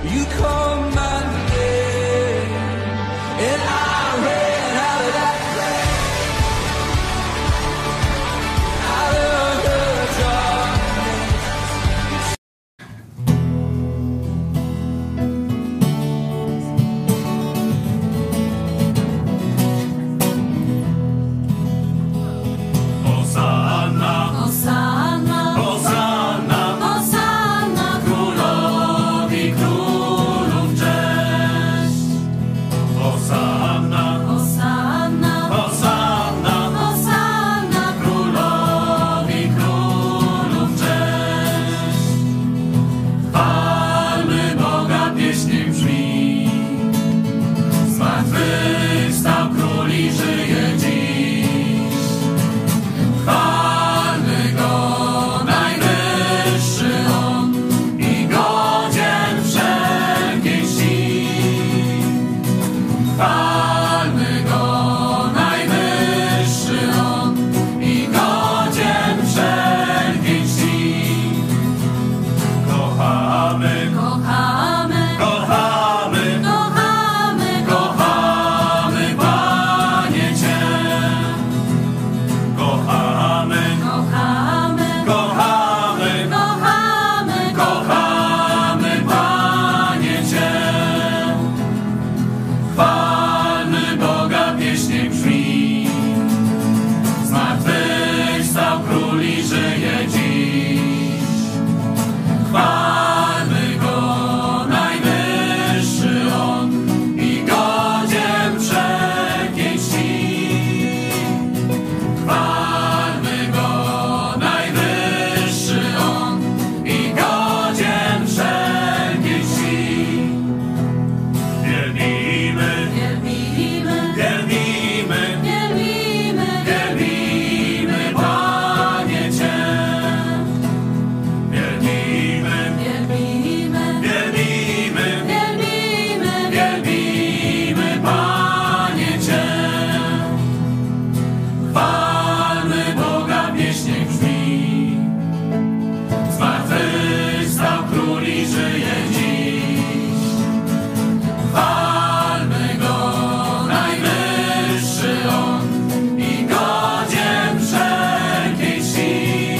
you call my name, and I ran out of that place, out of the darkness. Hosanna, Hosanna, Hosanna, Hosanna, Królowi Królów cześć. Hosanna, Hosanna, Hosanna, Hosanna, Królowi Królów cześć. Chwalmy Boga, pieśń brzmi, zmartwychwstał Król i żyje dziś. Chwalmy Go, najwyższy On i godzien wszelkiej czci. Chwalmy Go, najwyższy On i godzien wszelkiej czci. Kochamy, kochamy, kochamy, kochamy, kochamy Panie Cię. Kochamy, kochamy, kochamy, kochamy, kochamy Panie Cię. Chwalmy Boga, pieśń brzmi, zmartwychwstał Król i żyje dziś. Chwalmy Go, najwyższy On i godzien wszelkiej czci. Chwalmy Go, najwyższy On i godzien wszelkiej czci. Wielbimy, wielbimy, wielbimy, wielbimy, wielbimy Panie Cię. Wielbimy, wielbimy, wielbimy, wielbimy, wielbimy Panie Cię. Chwalmy Boga, pieśń brzmi, zmartwychwstał Król i żyje dziś. Chwalmy Go, najwyższy On i godzien wszelkiej czci.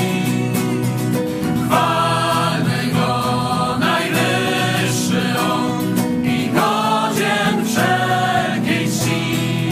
Chwalmy Go, najwyższy On i godzien wszelkiej czci.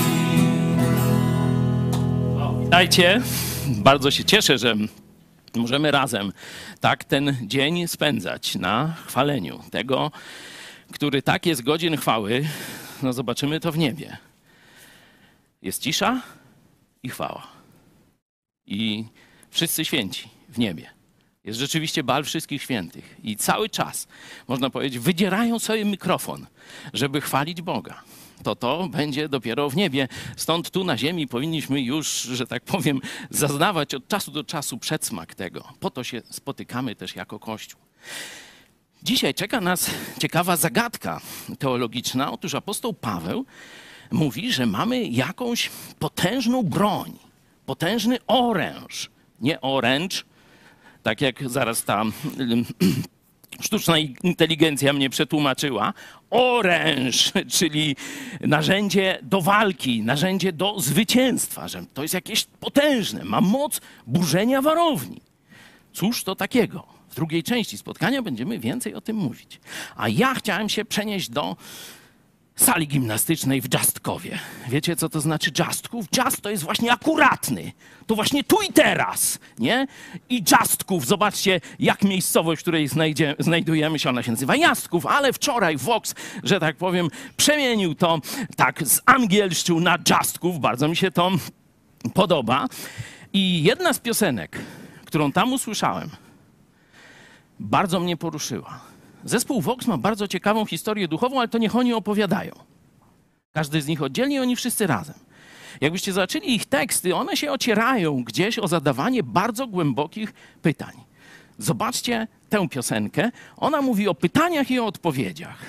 Witajcie. Bardzo się cieszę, że możemy razem tak ten dzień spędzać na chwaleniu tego, który tak jest godzien chwały. No zobaczymy to w niebie. Jest cisza i chwała. I wszyscy święci w niebie. Jest rzeczywiście bal wszystkich świętych. I cały czas, można powiedzieć, wydzierają sobie mikrofon, żeby chwalić Boga. To będzie dopiero w niebie. Stąd tu na ziemi powinniśmy już, że tak powiem, zaznawać od czasu do czasu przedsmak tego. Po to się spotykamy też jako Kościół. Dzisiaj czeka nas ciekawa zagadka teologiczna. Otóż apostoł Paweł mówi, że mamy jakąś potężną broń, potężny oręż. Nie orange, tak jak zaraz ta sztuczna inteligencja mnie przetłumaczyła. Oręż, czyli narzędzie do walki, narzędzie do zwycięstwa, że to jest jakieś potężne, ma moc burzenia warowni. Cóż to takiego? W drugiej części spotkania będziemy więcej o tym mówić. A ja chciałem się przenieść do sali gimnastycznej w Dżastkowie. Wiecie, co to znaczy Dżastków? Dżast to jest właśnie akuratny. To właśnie tu i teraz, nie? I Dżastków, zobaczcie, jak miejscowość, w której znajdujemy się, ona się nazywa Jastków, ale wczoraj Vox, że tak powiem, przemienił to tak z angielszczył na Dżastków. Bardzo mi się to podoba. I jedna z piosenek, którą tam usłyszałem, bardzo mnie poruszyła. Zespół Vox ma bardzo ciekawą historię duchową, ale to niech oni opowiadają. Każdy z nich oddzielnie, oni wszyscy razem. Jakbyście zobaczyli ich teksty, one się ocierają gdzieś o zadawanie bardzo głębokich pytań. Zobaczcie tę piosenkę. Ona mówi o pytaniach i o odpowiedziach.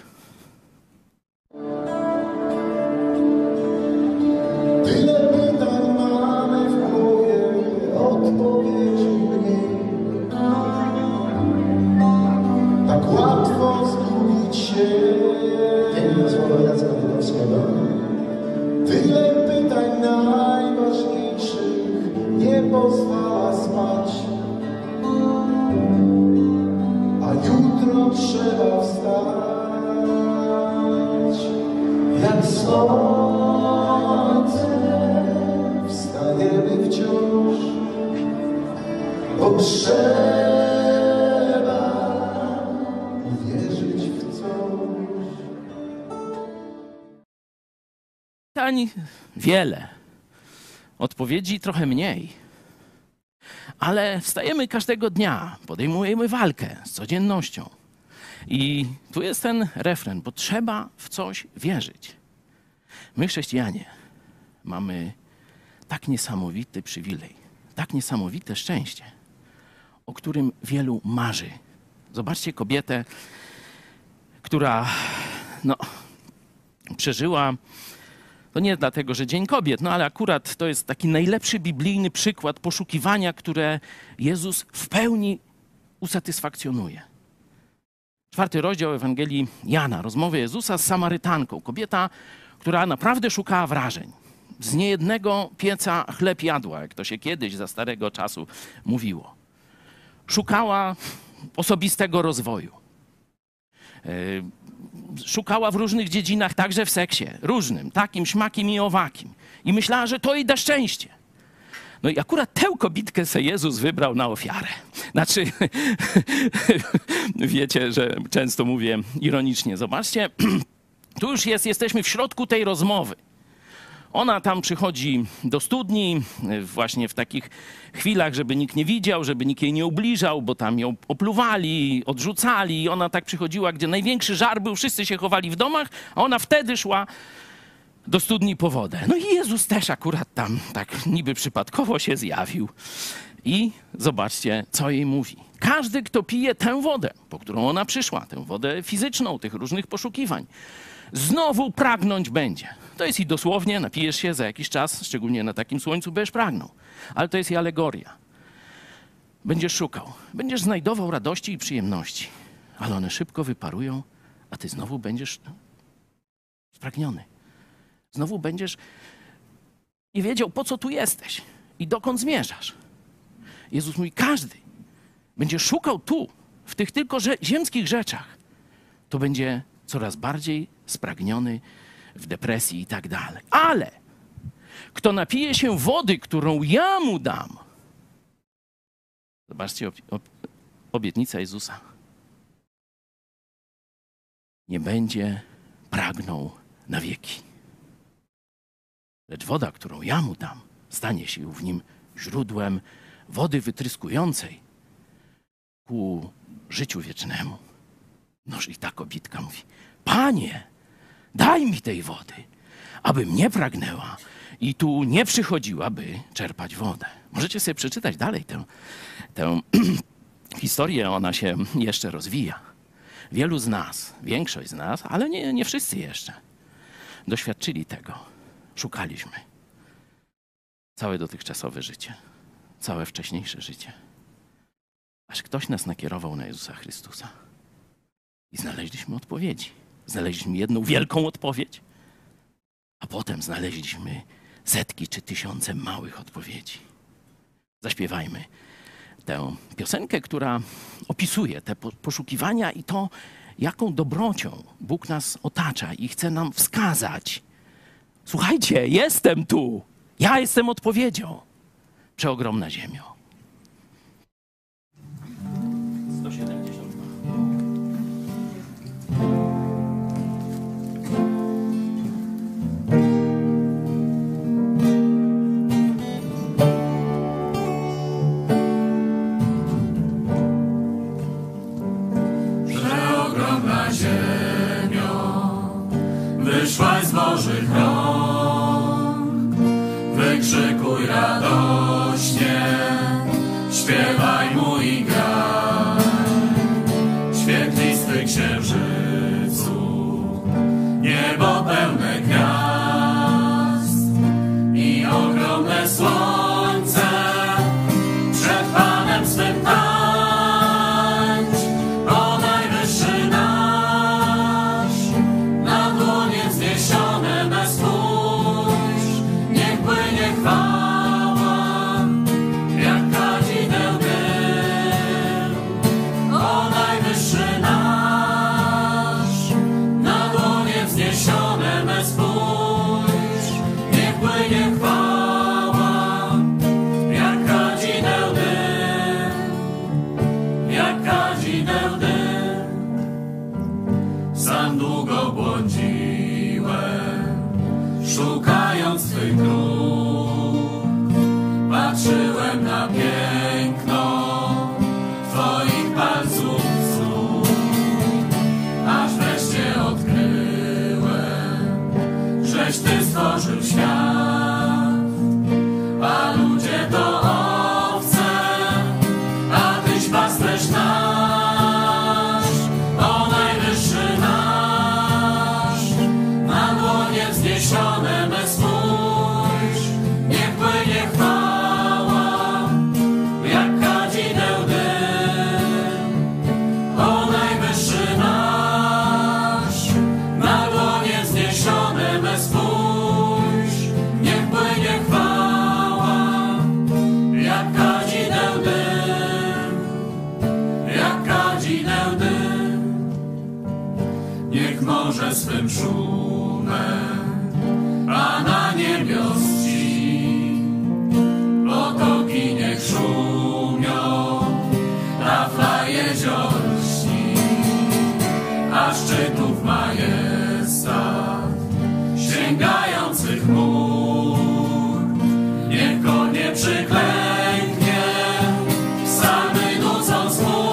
Tyle pytań mamy w głowie, odpowiedzi mniej. Tak łatwo zgubić się trzeba. Tyle pytań najważniejszych nie pozwala spać. A jutro trzeba wstać. Jak słońce wstaniemy wciąż, bo trzeba wierzyć w coś. Pytań wiele, odpowiedzi trochę mniej. Ale wstajemy każdego dnia, podejmujemy walkę z codziennością. I tu jest ten refren, bo trzeba w coś wierzyć. My, chrześcijanie, mamy tak niesamowity przywilej, tak niesamowite szczęście, o którym wielu marzy. Zobaczcie kobietę, która przeżyła, to nie dlatego, że Dzień Kobiet, ale akurat to jest taki najlepszy biblijny przykład poszukiwania, które Jezus w pełni usatysfakcjonuje. 4 rozdział Ewangelii Jana, rozmowy Jezusa z Samarytanką. Kobieta, która naprawdę szukała wrażeń. Z niejednego pieca chleb jadła, jak to się kiedyś za starego czasu mówiło. Szukała osobistego rozwoju. Szukała w różnych dziedzinach, także w seksie, różnym, takim, śmakim i owakim. I myślała, że to jej da szczęście. No i akurat tę kobitkę se Jezus wybrał na ofiarę. Znaczy, wiecie, że często mówię ironicznie. Zobaczcie, tu już jesteśmy w środku tej rozmowy. Ona tam przychodzi do studni właśnie w takich chwilach, żeby nikt nie widział, żeby nikt jej nie ubliżał, bo tam ją opluwali, odrzucali. Ona tak przychodziła, gdzie największy żar był, wszyscy się chowali w domach, a ona wtedy szła do studni po wodę. No i Jezus też akurat tam tak niby przypadkowo się zjawił. I zobaczcie, co jej mówi. Każdy, kto pije tę wodę, po którą ona przyszła, tę wodę fizyczną, tych różnych poszukiwań, znowu pragnąć będzie. To jest i dosłownie, napijesz się za jakiś czas, szczególnie na takim słońcu, będziesz pragnął. Ale to jest i alegoria. Będziesz szukał, będziesz znajdował radości i przyjemności, ale one szybko wyparują, a ty znowu będziesz spragniony. Znowu będziesz nie wiedział, po co tu jesteś i dokąd zmierzasz. Jezus mówi, każdy będzie szukał tu, w tych tylko ziemskich rzeczach, to będzie coraz bardziej spragniony, w depresji i tak dalej. Ale kto napije się wody, którą ja mu dam, zobaczcie obietnica Jezusa, nie będzie pragnął na wieki. Lecz woda, którą ja mu dam, stanie się w nim źródłem wody wytryskującej ku życiu wiecznemu. Noż i ta kobitka mówi, Panie, daj mi tej wody, abym nie pragnęła i tu nie przychodziła, by czerpać wodę. Możecie sobie przeczytać dalej tę historię, ona się jeszcze rozwija. Wielu z nas, większość z nas, ale nie wszyscy jeszcze, doświadczyli tego. Szukaliśmy. Całe dotychczasowe życie, całe wcześniejsze życie. Aż ktoś nas nakierował na Jezusa Chrystusa. I znaleźliśmy odpowiedzi. Znaleźliśmy jedną wielką odpowiedź, a potem znaleźliśmy setki czy tysiące małych odpowiedzi. Zaśpiewajmy tę piosenkę, która opisuje te poszukiwania i to, jaką dobrocią Bóg nas otacza i chce nam wskazać. Słuchajcie, jestem tu. Ja jestem odpowiedzią. Przeogromna ziemio. 172. Przeogromna ziemio, wyszłaś z Bożych rąk, wykrzykuj radośnie, śpiewaj mu i graj. morze swym szumem, a na niebios ci potoki niech szumią, tafla jezior śni, a szczytów majestat sięgających chmur, niech go nie przyklęknie, psalmy nucąc mu.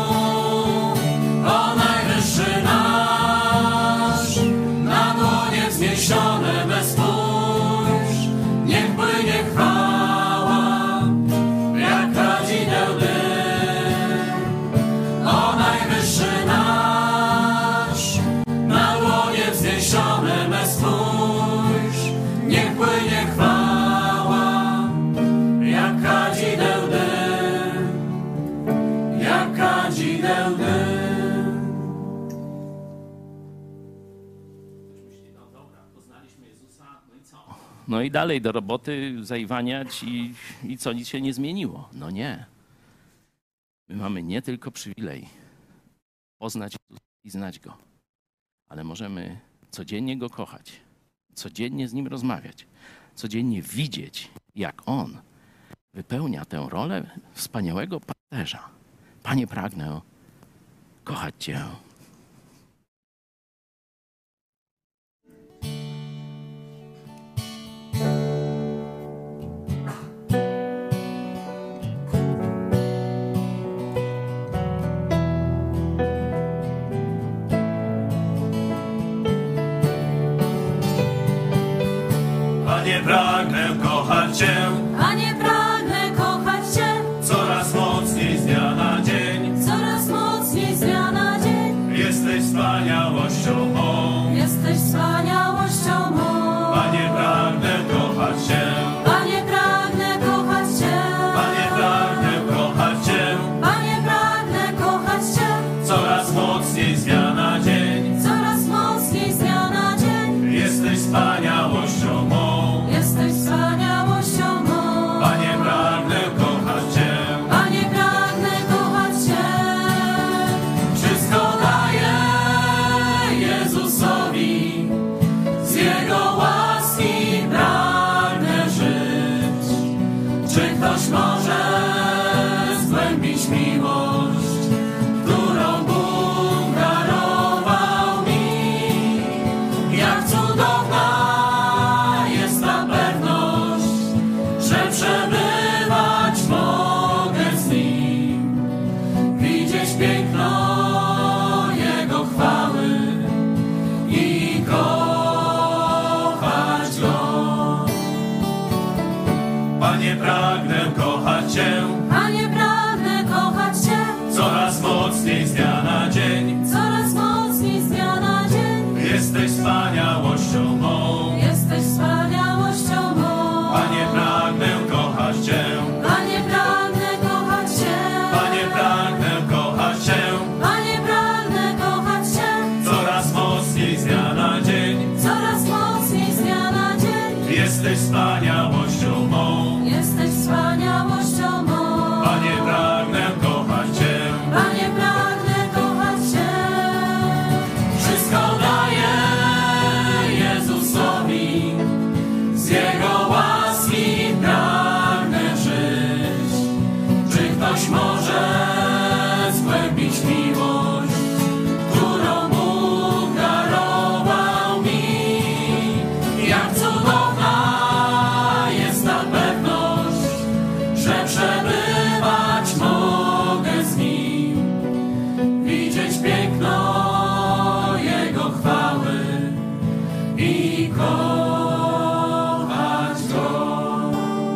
O najwyższy nasz, na dłonie wzniesione me spójrz, niech płynie chwała, jak kadzideł dym. O najwyższy nasz, na dłonie wzniesione me spójrz, niech płynie chwała, jak kadzideł dym, jak kadzideł dym. No i dalej do roboty zaiwaniać i co, nic się nie zmieniło. No nie. My mamy nie tylko przywilej poznać Jezusa i znać Go, ale możemy codziennie Go kochać, codziennie z Nim rozmawiać, codziennie widzieć, jak On wypełnia tę rolę wspaniałego pasterza. Panie, pragnę kochać Cię. Panie, pragnę kochać Cię, Panie, pragnę kochać Cię, coraz mocniej z dnia na dzień. coraz mocniej z dnia na dzień. Jesteś wspaniałością mą. Jesteś wspaniałością mą. Panie, pragnę kochać Cię. Panie, pragnę kochać Cię. Panie, pragnę kochać Cię, Panie, pragnę kochać Cię, coraz mocniej z dnia na dzień. coraz mocniej z dnia na dzień. Jesteś wspaniałością mą. Jesteś wspaniałością mą. Panie, pragnę kochać Cię. Panie, pragnę kochać Cię. Wszystko daję Jezusowi, z Jego łaski pragnę żyć. Czy ktoś może zgłębić miłość, którą Bóg darował mi? Jak cudowna jest ta pewność, że przebywać mogę z Nim, widzieć piękno Jego chwały i kochać Go. Panie, pragnę kochać Cię, Panie, pragnę kochać Cię, coraz mocniej z dnia na dzień. coraz mocniej z dnia na dzień. Jesteś wspaniałością mą. Jesteś wspaniałością mą. Panie, pragnę kochać Cię. Panie, pragnę kochać Cię. Panie, pragnę kochać Cię, Panie, pragnę kochać Cię, coraz mocniej z dnia na dzień. coraz mocniej z dnia na dzień. Jesteś wspaniałością mą. Jesteś wspaniałością mą. Panie, pragnę kochać Cię. Panie, pragnę kochać Cię. Wszystko daję Jezusowi, z Jego łaski pragnę żyć. Czy ktoś może zgłębić miłość, którą Bóg darował mi? Jak cudowna jest ta pewność, że przebywać mogę z Nim, widzieć piękno Jego chwały i kochać Go.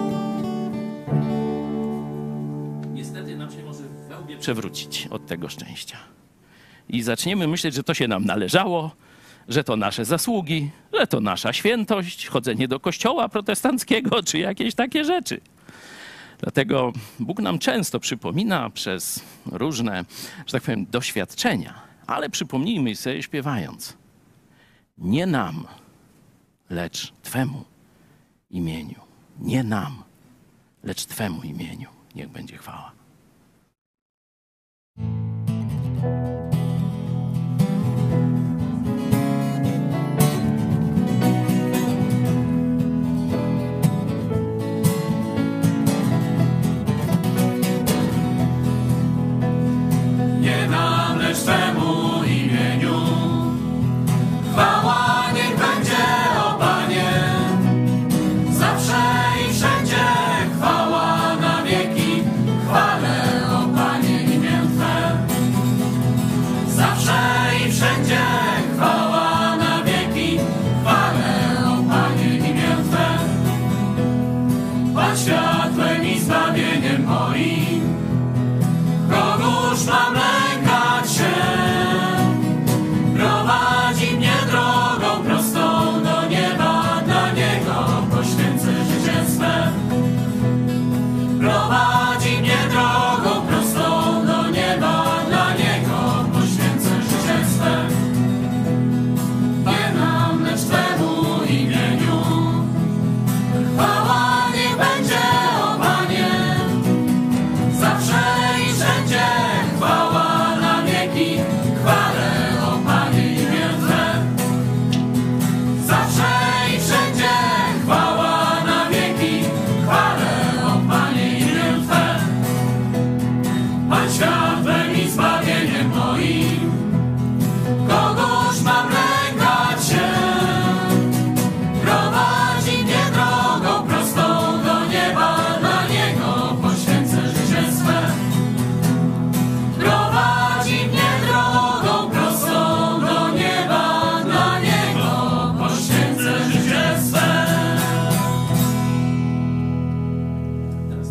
Niestety nam się może we łbie przewrócić od tego szczęścia. I zaczniemy myśleć, że to się nam należało, że to nasze zasługi, że to nasza świętość, chodzenie do kościoła protestanckiego czy jakieś takie rzeczy. Dlatego Bóg nam często przypomina przez różne, że tak powiem, doświadczenia, ale przypomnijmy sobie śpiewając. Nie nam, lecz Twemu imieniu. Nie nam, lecz Twemu imieniu. Niech będzie chwała.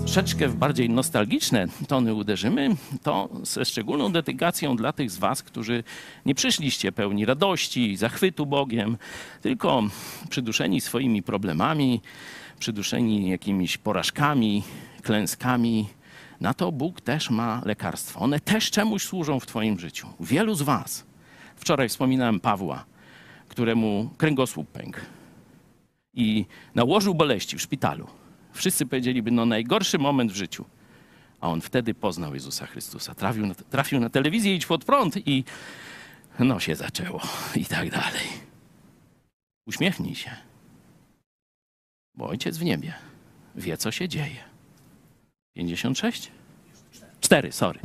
troszeczkę w bardziej nostalgiczne tony uderzymy, to ze szczególną dedykacją dla tych z was, którzy nie przyszliście pełni radości, zachwytu Bogiem, tylko przyduszeni swoimi problemami, przyduszeni jakimiś porażkami, klęskami. Na to Bóg też ma lekarstwo. One też czemuś służą w twoim życiu. Wielu z was, wczoraj wspominałem Pawła, któremu kręgosłup pękł i na łożu boleści w szpitalu. Wszyscy powiedzieliby, no najgorszy moment w życiu. A on wtedy poznał Jezusa Chrystusa. Trafił na telewizję Idź Pod Prąd i no się zaczęło i tak dalej. Uśmiechnij się, bo Ojciec w niebie wie, co się dzieje. 56? 4, sorry.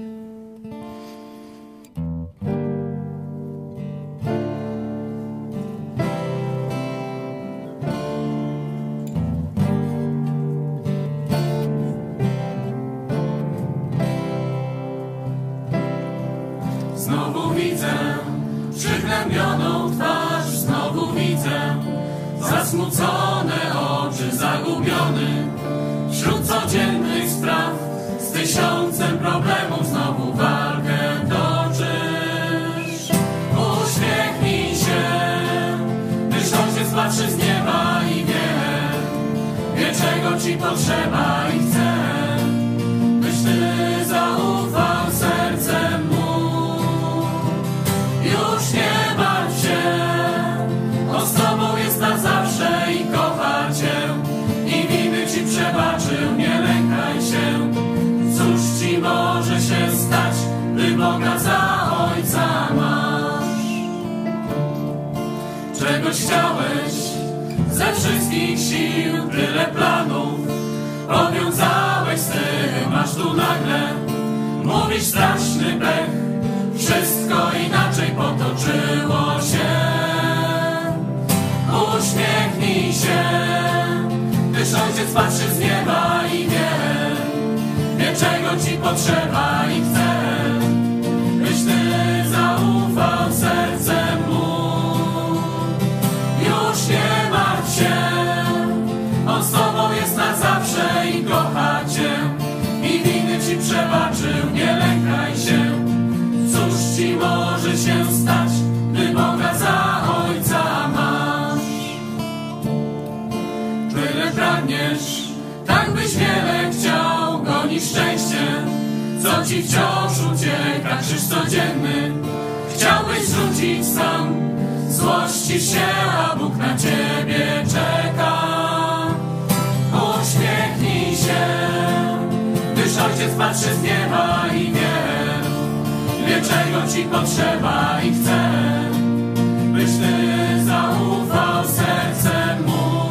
Znowu widzę przygnębioną twarz, znowu widzę zasmucone oczy, zagubiony wśród codziennych spraw, z 1000 problemów znowu walkę toczysz. Uśmiechnij się, gdyż Ojciec patrzy z nieba i wie czego ci potrzeba i chce, byś ty zaufał sercem mu. Już nie martw się, On z tobą jest na zawsze i kocha cię i winy ci przebaczył, nie lękaj się. Cóż ci może się stać, gdy Boga za Ojca masz? Czegoś chciałeś ze wszystkich sił, tyle planów powiązałeś z tym, aż tu nagle mówisz straszny pech. Wszystko inaczej potoczyło się. Uśmiechnij się, gdyż Ojciec patrzy z nieba i wie czego ci potrzeba i chce, byś ty zaufał sercem mu. Już nie martw się, On z tobą jest na zawsze i kocha cię i winy ci przebaczył, nie lękaj się. Cóż ci może się stać, gdy Boga za Ojca masz? Tyle pragniesz, tak byś wiele chciał, gonisz szczęście, co ci wciąż ucieka, krzyż codzienny. Chciałbyś rzucić sam, złościsz się, a Bóg na ciebie czeka. Uśmiechnij się, gdyż Ojciec patrzy z nieba i wie czego ci potrzeba i chce, byś ty zaufał sercem mu.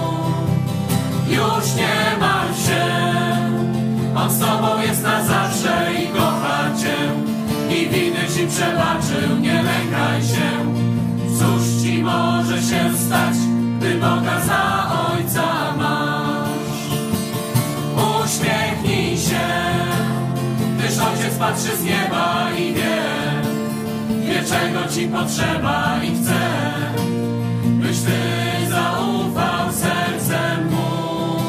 Już nie martw się, On z tobą jest na zawsze i kocha cię i winy ci przebaczył, nie lękaj się. Cóż ci może się stać, gdy Boga za Ojca masz? Uśmiechnij się, gdyż Ojciec patrzy z nieba i wie czego ci potrzeba i chce, byś ty zaufał sercem mu.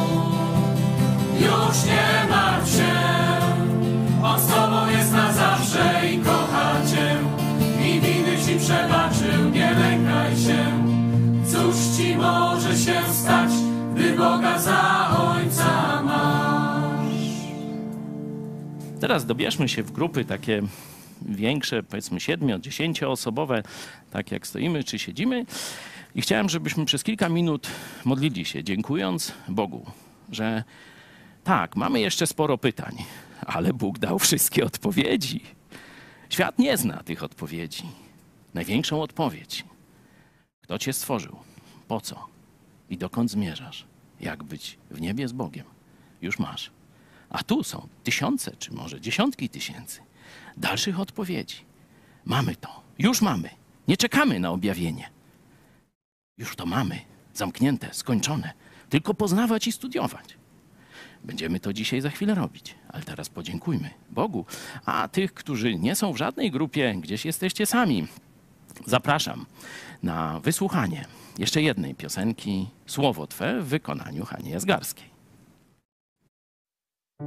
Już nie martw się, On z tobą jest na zawsze i kocha cię i winy ci przebaczył, nie lękaj się. Cóż ci może się stać, gdy Boga za Ojca masz? Teraz dobierzmy się w grupy takie większe, powiedzmy 7, 10-osobowe, tak jak stoimy czy siedzimy. I chciałem, żebyśmy przez kilka minut modlili się, dziękując Bogu, że tak, mamy jeszcze sporo pytań, ale Bóg dał wszystkie odpowiedzi. Świat nie zna tych odpowiedzi. Największą odpowiedź. Kto cię stworzył? Po co? I dokąd zmierzasz? Jak być w niebie z Bogiem? Już masz. A tu są tysiące, czy może dziesiątki tysięcy dalszych odpowiedzi. Mamy to. Już mamy. Nie czekamy na objawienie. Już to mamy. Zamknięte, skończone. Tylko poznawać i studiować. Będziemy to dzisiaj za chwilę robić, ale teraz podziękujmy Bogu. A tych, którzy nie są w żadnej grupie, gdzieś jesteście sami, zapraszam na wysłuchanie jeszcze jednej piosenki Słowo Twe w wykonaniu Hani Jazgarskiej.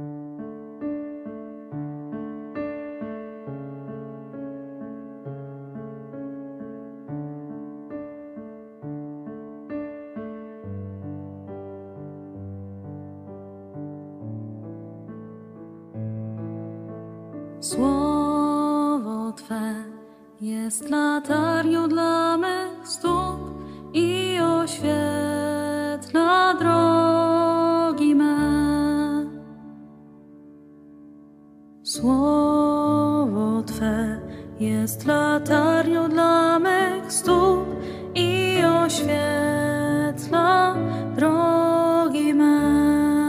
Słowo Twe jest latarnią dla mych stóp i oświetla drogi me. Słowo Twe jest latarnią dla mych stóp i oświetla drogi me.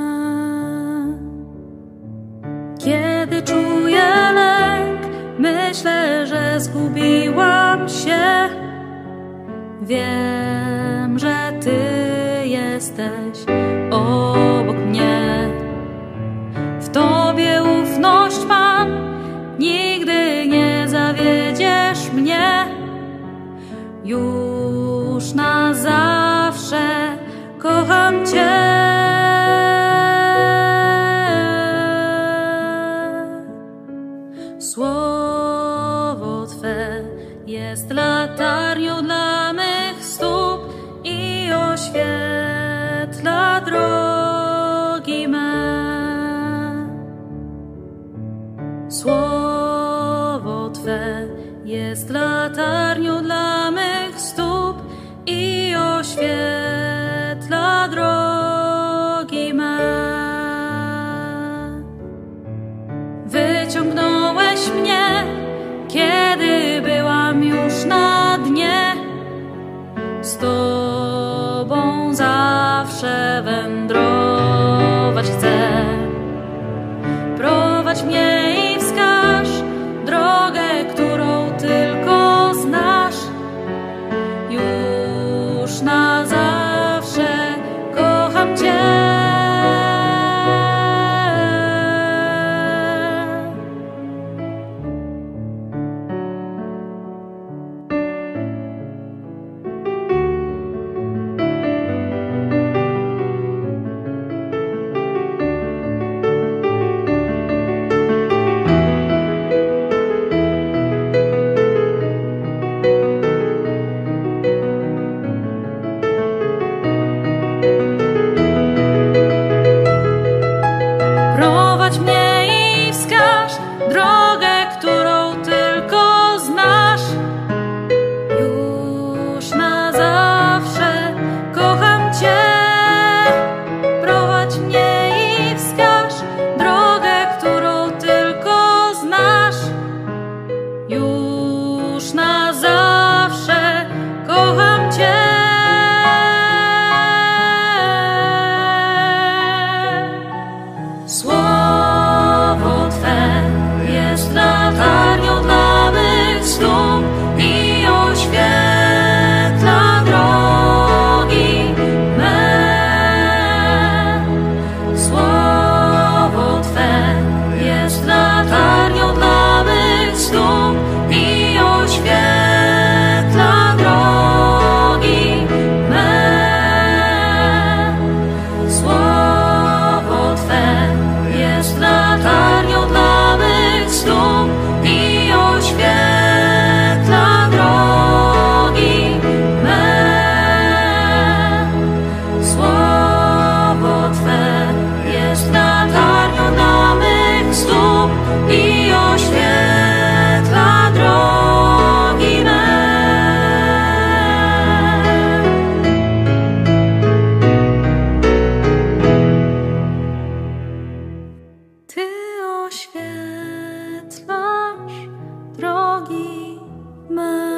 Kiedy czuję lęk, myślę, że zgubiłam się. Wiem, że Ty jesteś obok mnie. W Tobie ufność mam, nigdy nie zawiedziesz mnie. Już na zawsze kocham Cię. Słowo Twe jest latarnią dla mych stóp i oświetla drogi me. Słowo Twe jest latarnią dla mych stóp i oświetla drogi me. Wyciągnąłeś mnie, kiedy byłam już na dnie. Z Tobą zawsze wędrować chcę. Prowadź mnie i wskaż drogę, którą tylko znasz. Już na zawsze kocham Cię. Prowadź mnie i wskaż drogę, którą tylko znasz. Już na zawsze kocham Cię. Prowadź mnie i wskaż drogę, którą tylko znasz. Już na zawsze kocham Cię. Słowo Twe jest latarnią dla mych stóp i oświetla drogi me. Słowo Twe jest latarnią dla mych stóp i oświetla drogi me. Słowo Twe jest latarnią dla mych stóp i oświetla drogi me. Słowo Twe jest latarnią dla mych stóp i oświetla drogi me. Ty oświetlasz drogi me.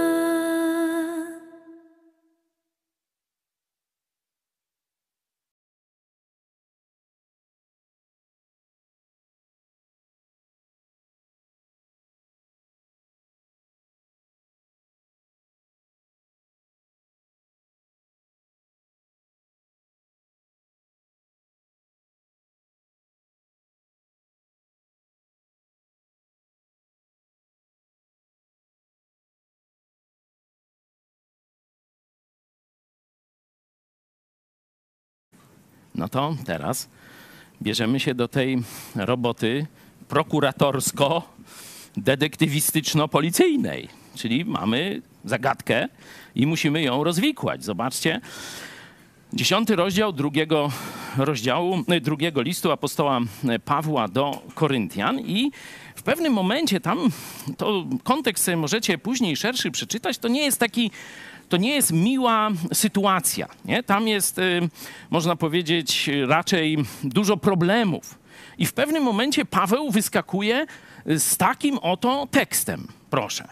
No to teraz bierzemy się do tej roboty prokuratorsko-detektywistyczno-policyjnej. Czyli mamy zagadkę i musimy ją rozwikłać. Zobaczcie, 10 rozdział drugiego listu apostoła Pawła do Koryntian i w pewnym momencie tam, to kontekst sobie możecie później szerszy przeczytać, to nie jest miła sytuacja. Nie? Tam jest, można powiedzieć, raczej dużo problemów. I w pewnym momencie Paweł wyskakuje z takim oto tekstem. Proszę.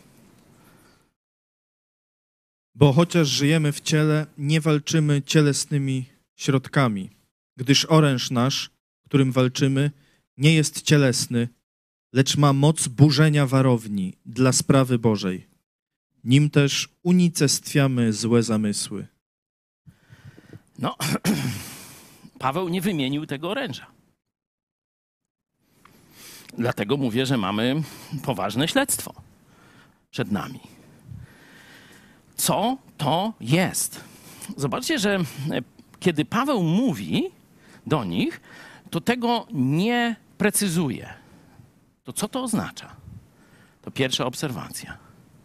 Bo chociaż żyjemy w ciele, nie walczymy cielesnymi środkami, gdyż oręż nasz, którym walczymy, nie jest cielesny, lecz ma moc burzenia warowni dla sprawy Bożej. Nim też unicestwiamy złe zamysły. No, Paweł nie wymienił tego oręża. Dlatego mówię, że mamy poważne śledztwo przed nami. Co to jest? Zobaczcie, że kiedy Paweł mówi do nich, to tego nie precyzuje. To co to oznacza? To pierwsza obserwacja.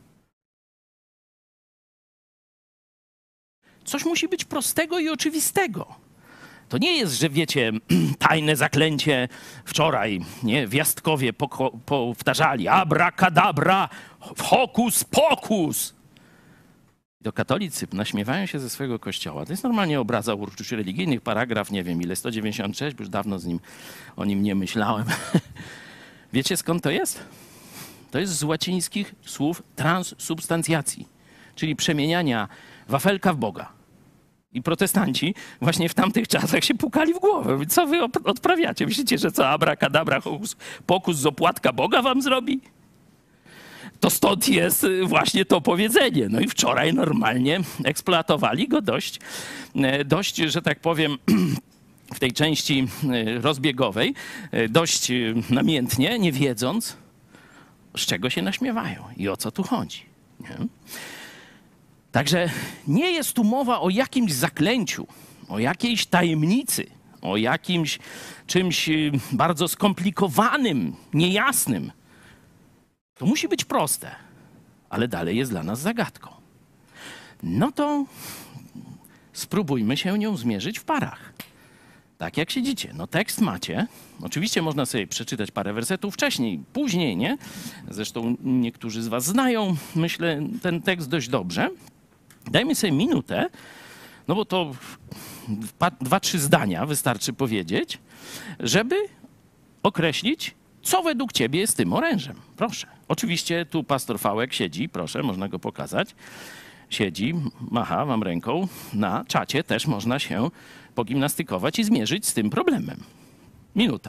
Coś musi być prostego i oczywistego. To nie jest, że wiecie, tajne zaklęcie wczoraj, nie, w Jastkowie powtarzali abracadabra, hokus pokus. To katolicy naśmiewają się ze swojego kościoła. To jest normalnie obraza uczuć religijnych, paragraf, nie wiem ile, 196, już dawno o nim nie myślałem. Wiecie skąd to jest? To jest z łacińskich słów transsubstancjacji, czyli przemieniania wafelka w Boga. I protestanci właśnie w tamtych czasach się pukali w głowę. Co wy odprawiacie? Myślicie, że co abracadabra, pokus z opłatka Boga wam zrobi? To stąd jest właśnie to powiedzenie. No i wczoraj normalnie eksploatowali go dość, że tak powiem, w tej części rozbiegowej, dość namiętnie, nie wiedząc, z czego się naśmiewają i o co tu chodzi. Nie? Także nie jest tu mowa o jakimś zaklęciu, o jakiejś tajemnicy, o jakimś czymś bardzo skomplikowanym, niejasnym. To musi być proste, ale dalej jest dla nas zagadką. No to spróbujmy się nią zmierzyć w parach. Tak jak siedzicie. No tekst macie. Oczywiście można sobie przeczytać parę wersetów wcześniej, później, nie? Zresztą niektórzy z was znają, myślę, ten tekst dość dobrze. Dajmy sobie minutę, no bo to 2-3 zdania wystarczy powiedzieć, żeby określić, co według ciebie jest tym orężem. Proszę. Oczywiście tu pastor Fałek siedzi, proszę, można go pokazać. Siedzi, macha wam ręką. Na czacie też można się pogimnastykować i zmierzyć z tym problemem. Minuta.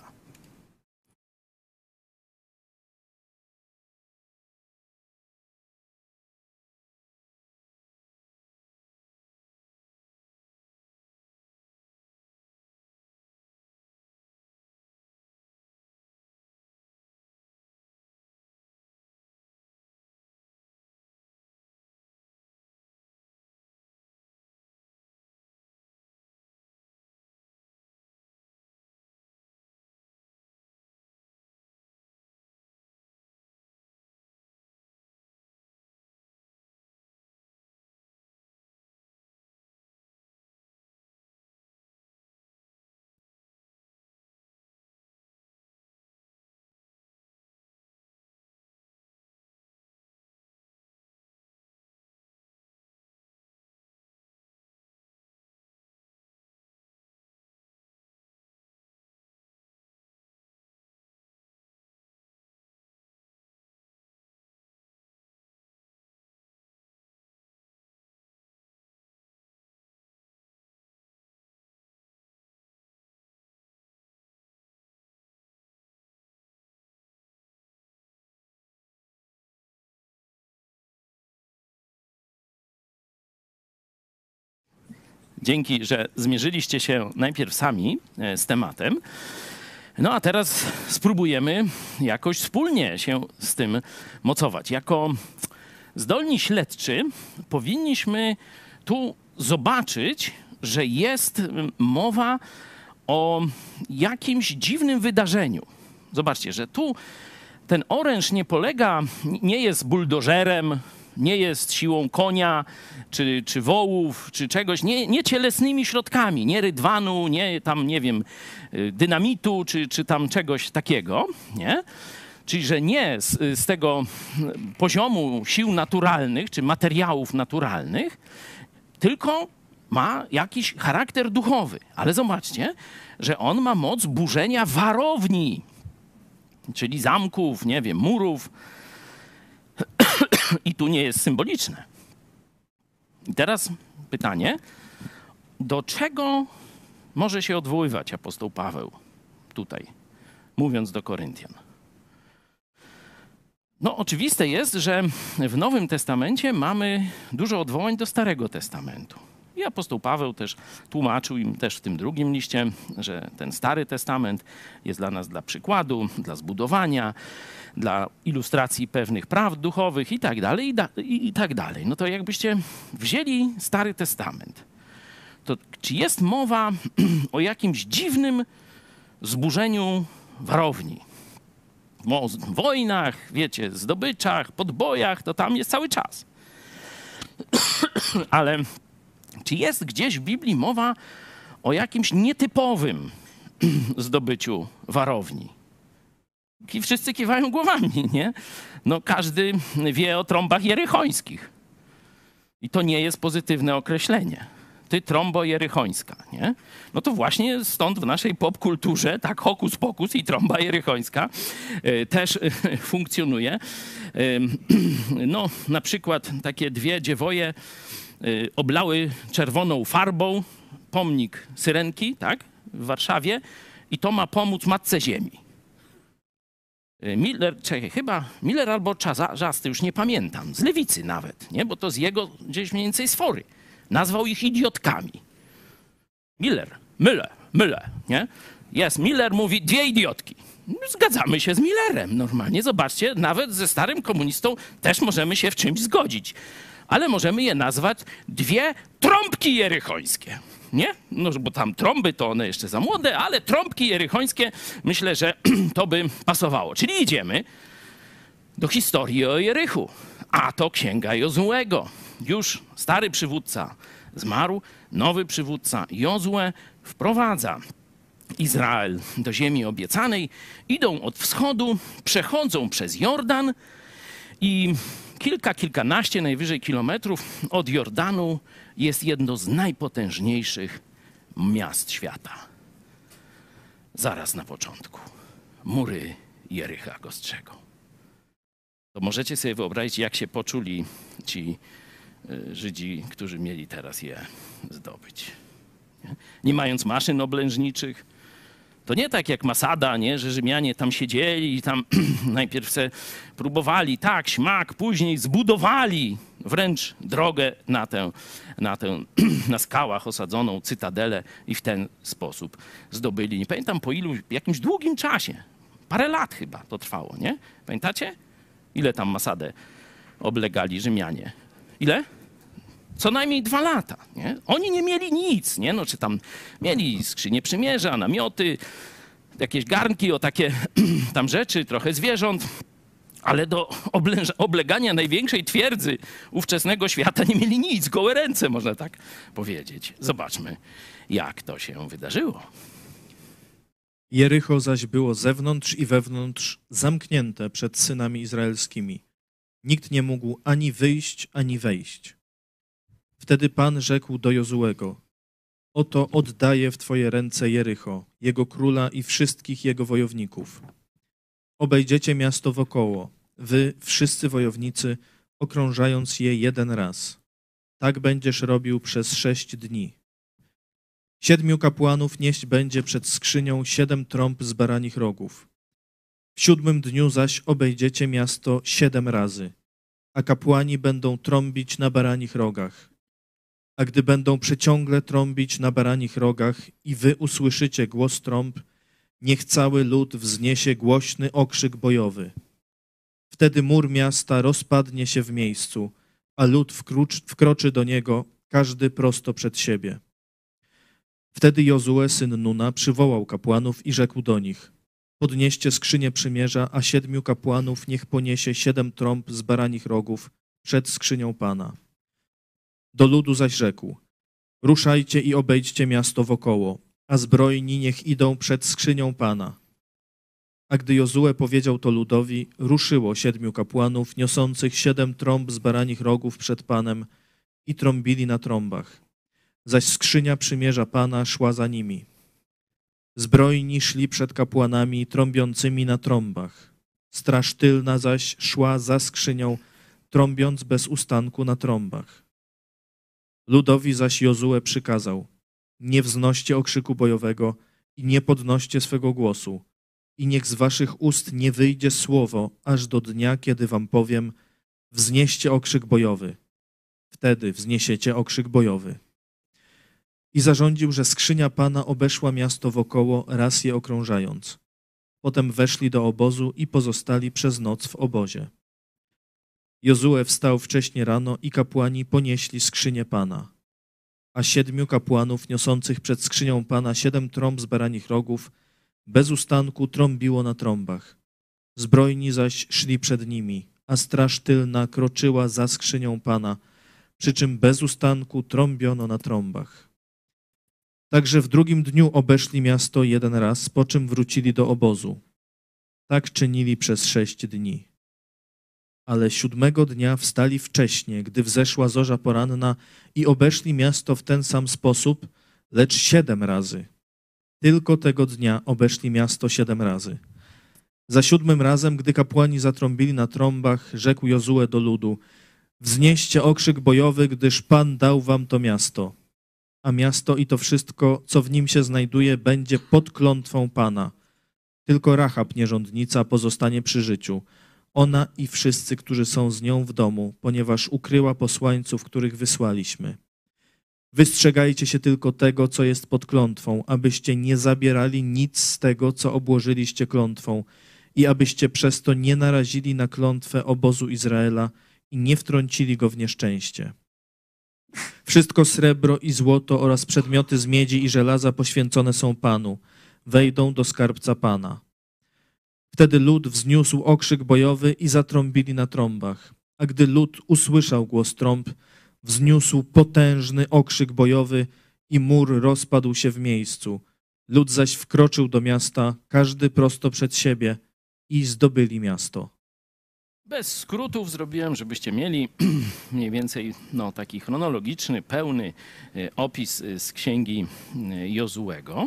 Dzięki, że zmierzyliście się najpierw sami z tematem. No a teraz spróbujemy jakoś wspólnie się z tym mocować. Jako zdolni śledczy powinniśmy tu zobaczyć, że jest mowa o jakimś dziwnym wydarzeniu. Zobaczcie, że tu ten oręż nie jest buldożerem, nie jest siłą konia, czy wołów, czy czegoś, nie cielesnymi środkami, nie rydwanu, nie tam, nie wiem, dynamitu, czy tam czegoś takiego, nie? Czyli, że nie z tego poziomu sił naturalnych, czy materiałów naturalnych, tylko ma jakiś charakter duchowy. Ale zobaczcie, że on ma moc burzenia warowni, czyli zamków, nie wiem, murów. I tu nie jest symboliczne. I teraz pytanie, do czego może się odwoływać apostoł Paweł tutaj, mówiąc do Koryntian? No oczywiste jest, że w Nowym Testamencie mamy dużo odwołań do Starego Testamentu. I apostoł Paweł też tłumaczył im też w tym drugim liście, że ten Stary Testament jest dla nas dla przykładu, dla zbudowania, dla ilustracji pewnych prawd duchowych i tak dalej, i tak dalej. No to jakbyście wzięli Stary Testament, to czy jest mowa o jakimś dziwnym zburzeniu warowni? O wojnach, wiecie, zdobyczach, podbojach, to tam jest cały czas. Ale czy jest gdzieś w Biblii mowa o jakimś nietypowym zdobyciu warowni? I wszyscy kiwają głowami, nie? No każdy wie o trąbach jerychońskich. I to nie jest pozytywne określenie. Ty trąbo jerychońska, nie? No to właśnie stąd w naszej popkulturze tak hokus pokus i trąba jerychońska też funkcjonuje. No na przykład takie dwie dziewoje oblały czerwoną farbą pomnik Syrenki, tak? W Warszawie i to ma pomóc Matce Ziemi. Miller albo Czasty, już nie pamiętam, z Lewicy nawet, nie? Bo to z jego gdzieś mniej więcej sfory. Nazwał ich idiotkami. Miller, nie? Jest, Miller mówi dwie idiotki. Zgadzamy się z Millerem normalnie. Zobaczcie, nawet ze starym komunistą też możemy się w czymś zgodzić. Ale możemy je nazwać dwie trąbki jerychońskie. Nie? No, bo tam trąby to one jeszcze za młode, ale trąbki jerychońskie myślę, że to by pasowało. Czyli idziemy do historii o Jerychu. A to księga Jozuego. Już stary przywódca zmarł, nowy przywódca Jozue wprowadza Izrael do ziemi obiecanej. Idą od wschodu, przechodzą przez Jordan i kilkanaście najwyżej kilometrów od Jordanu jest jedno z najpotężniejszych miast świata. Zaraz na początku. Mury Jericha go strzegą. To możecie sobie wyobrazić, jak się poczuli ci Żydzi, którzy mieli teraz je zdobyć. Nie mając maszyn oblężniczych. To nie tak jak Masada, nie? Że Rzymianie tam siedzieli i tam najpierw se próbowali, tak, śmak, później zbudowali wręcz drogę na skałach osadzoną cytadelę i w ten sposób zdobyli. Nie pamiętam po jakimś długim czasie, parę lat chyba to trwało, nie? Pamiętacie? Ile tam Masadę oblegali Rzymianie? Ile? Co najmniej 2 lata, nie? Oni nie mieli nic, nie? No, czy tam mieli skrzynie przymierza, namioty, jakieś garnki, o takie tam rzeczy, trochę zwierząt, ale do oblegania największej twierdzy ówczesnego świata nie mieli nic, gołe ręce, można tak powiedzieć. Zobaczmy, jak to się wydarzyło. Jericho zaś było zewnątrz i wewnątrz zamknięte przed synami izraelskimi. Nikt nie mógł ani wyjść, ani wejść. Wtedy Pan rzekł do Jozuego: oto oddaję w twoje ręce Jericho, jego króla i wszystkich jego wojowników. Obejdziecie miasto wokoło, wy, wszyscy wojownicy, okrążając je 1 raz. Tak będziesz robił przez 6 dni. 7 kapłanów nieść będzie przed skrzynią 7 trąb z baranich rogów. W 7 dniu zaś obejdziecie miasto 7 razy, a kapłani będą trąbić na baranich rogach. A gdy będą przeciągle trąbić na baranich rogach i wy usłyszycie głos trąb, niech cały lud wzniesie głośny okrzyk bojowy. Wtedy mur miasta rozpadnie się w miejscu, a lud wkroczy do niego, każdy prosto przed siebie. Wtedy Jozue, syn Nuna, przywołał kapłanów i rzekł do nich: podnieście skrzynię przymierza, a 7 kapłanów niech poniesie 7 trąb z baranich rogów przed skrzynią Pana. Do ludu zaś rzekł: ruszajcie i obejdźcie miasto wokoło, a zbrojni niech idą przed skrzynią Pana. A gdy Jozue powiedział to ludowi, ruszyło 7 kapłanów, niosących 7 trąb z baranich rogów przed Panem i trąbili na trąbach. Zaś skrzynia przymierza Pana szła za nimi. Zbrojni szli przed kapłanami trąbiącymi na trąbach. Straż tylna zaś szła za skrzynią, trąbiąc bez ustanku na trąbach. Ludowi zaś Jozue przykazał: nie wznoście okrzyku bojowego i nie podnoście swego głosu, i niech z waszych ust nie wyjdzie słowo, aż do dnia, kiedy wam powiem: wznieście okrzyk bojowy. Wtedy wzniesiecie okrzyk bojowy. I zarządził, że skrzynia Pana obeszła miasto wokoło, raz je okrążając. Potem weszli do obozu i pozostali przez noc w obozie. Jozue wstał wcześnie rano i kapłani ponieśli skrzynię Pana. A 7 kapłanów niosących przed skrzynią Pana 7 trąb z baranich rogów bez ustanku trąbiło na trąbach. Zbrojni zaś szli przed nimi, a straż tylna kroczyła za skrzynią Pana, przy czym bez ustanku trąbiono na trąbach. Także w drugim dniu obeszli miasto 1 raz, po czym wrócili do obozu. Tak czynili przez 6 dni. Ale 7 dnia wstali wcześnie, gdy wzeszła zorza poranna, i obeszli miasto w ten sam sposób, lecz 7 razy. Tylko tego dnia obeszli miasto 7 razy. Za 7 razem, gdy kapłani zatrąbili na trąbach, rzekł Jozue do ludu: wznieście okrzyk bojowy, gdyż Pan dał wam to miasto. A miasto i to wszystko, co w nim się znajduje, będzie pod klątwą Pana. Tylko Rahab, nierządnica, pozostanie przy życiu. Ona i wszyscy, którzy są z nią w domu, ponieważ ukryła posłańców, których wysłaliśmy. Wystrzegajcie się tylko tego, co jest pod klątwą, abyście nie zabierali nic z tego, co obłożyliście klątwą, i abyście przez to nie narazili na klątwę obozu Izraela i nie wtrącili go w nieszczęście. Wszystko srebro i złoto oraz przedmioty z miedzi i żelaza poświęcone są Panu. Wejdą do skarbca Pana. Wtedy lud wzniósł okrzyk bojowy i zatrąbili na trąbach. A gdy lud usłyszał głos trąb, wzniósł potężny okrzyk bojowy i mur rozpadł się w miejscu. Lud zaś wkroczył do miasta, każdy prosto przed siebie, i zdobyli miasto. Bez skrótów zrobiłem, żebyście mieli mniej więcej taki chronologiczny, pełny opis z księgi Jozuego.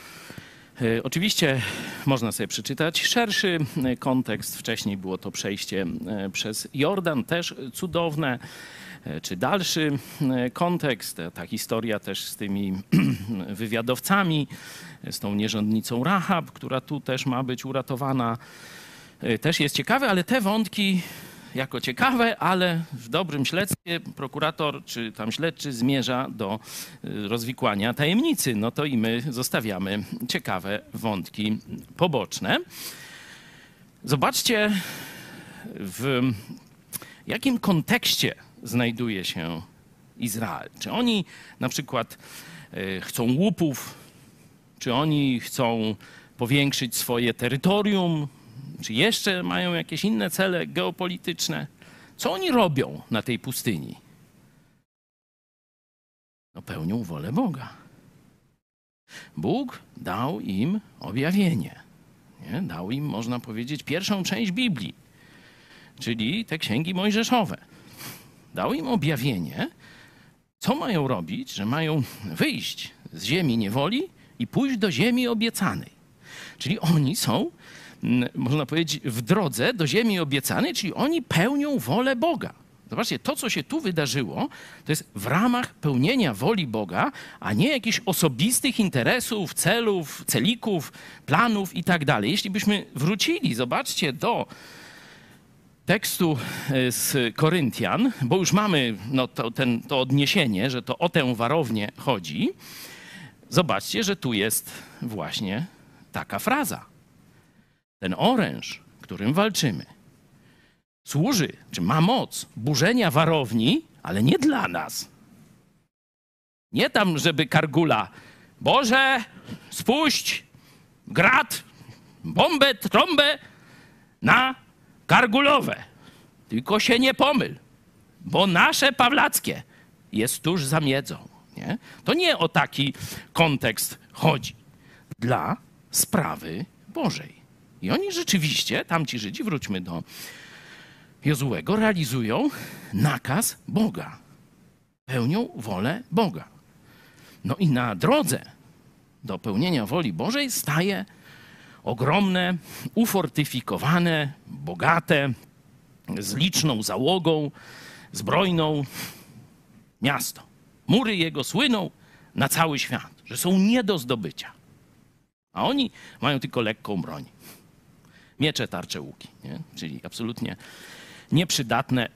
Oczywiście można sobie przeczytać szerszy kontekst. Wcześniej było to przejście przez Jordan, też cudowne, czy dalszy kontekst. Ta historia też z tymi wywiadowcami, z tą nierządnicą Rahab, która tu też ma być uratowana. Też jest ciekawe, ale te wątki jako ciekawe, ale w dobrym śledztwie prokurator czy tam śledczy zmierza do rozwikłania tajemnicy. No to i my zostawiamy ciekawe wątki poboczne. Zobaczcie, w jakim kontekście znajduje się Izrael. Czy oni na przykład chcą łupów, czy oni chcą powiększyć swoje terytorium, czy jeszcze mają jakieś inne cele geopolityczne? Co oni robią na tej pustyni? No, pełnią wolę Boga. Bóg dał im objawienie. Nie? Dał im, można powiedzieć, pierwszą część Biblii, czyli te księgi mojżeszowe. Dał im objawienie, co mają robić, że mają wyjść z ziemi niewoli i pójść do ziemi obiecanej. Czyli oni są, można powiedzieć, w drodze do ziemi obiecanej, czyli oni pełnią wolę Boga. Zobaczcie, to, co się tu wydarzyło, to jest w ramach pełnienia woli Boga, a nie jakichś osobistych interesów, celów, celików, planów i tak dalej. Jeśli byśmy wrócili, zobaczcie, do tekstu z Koryntian, bo już mamy to odniesienie, że to o tę warownię chodzi, zobaczcie, że tu jest właśnie taka fraza. Ten oręż, którym walczymy, służy, czy ma moc burzenia warowni, ale nie dla nas. Nie tam, żeby Kargula, Boże, spuść grat, bombę, trąbę na Kargulowe. Tylko się nie pomyl. bo nasze Pawlackie jest tuż za miedzą. Nie? To nie o taki kontekst chodzi. Dla sprawy Bożej. I oni rzeczywiście, tamci Żydzi, wróćmy do Jozułego, realizują nakaz Boga. Pełnią wolę Boga. No i na drodze do pełnienia woli Bożej staje ogromne, ufortyfikowane, bogate, z liczną załogą, zbrojną miasto. Mury jego słyną na cały świat, że są nie do zdobycia. A oni mają tylko lekką broń. Miecze, tarcze, łuki. Nie? Czyli absolutnie nieprzydatne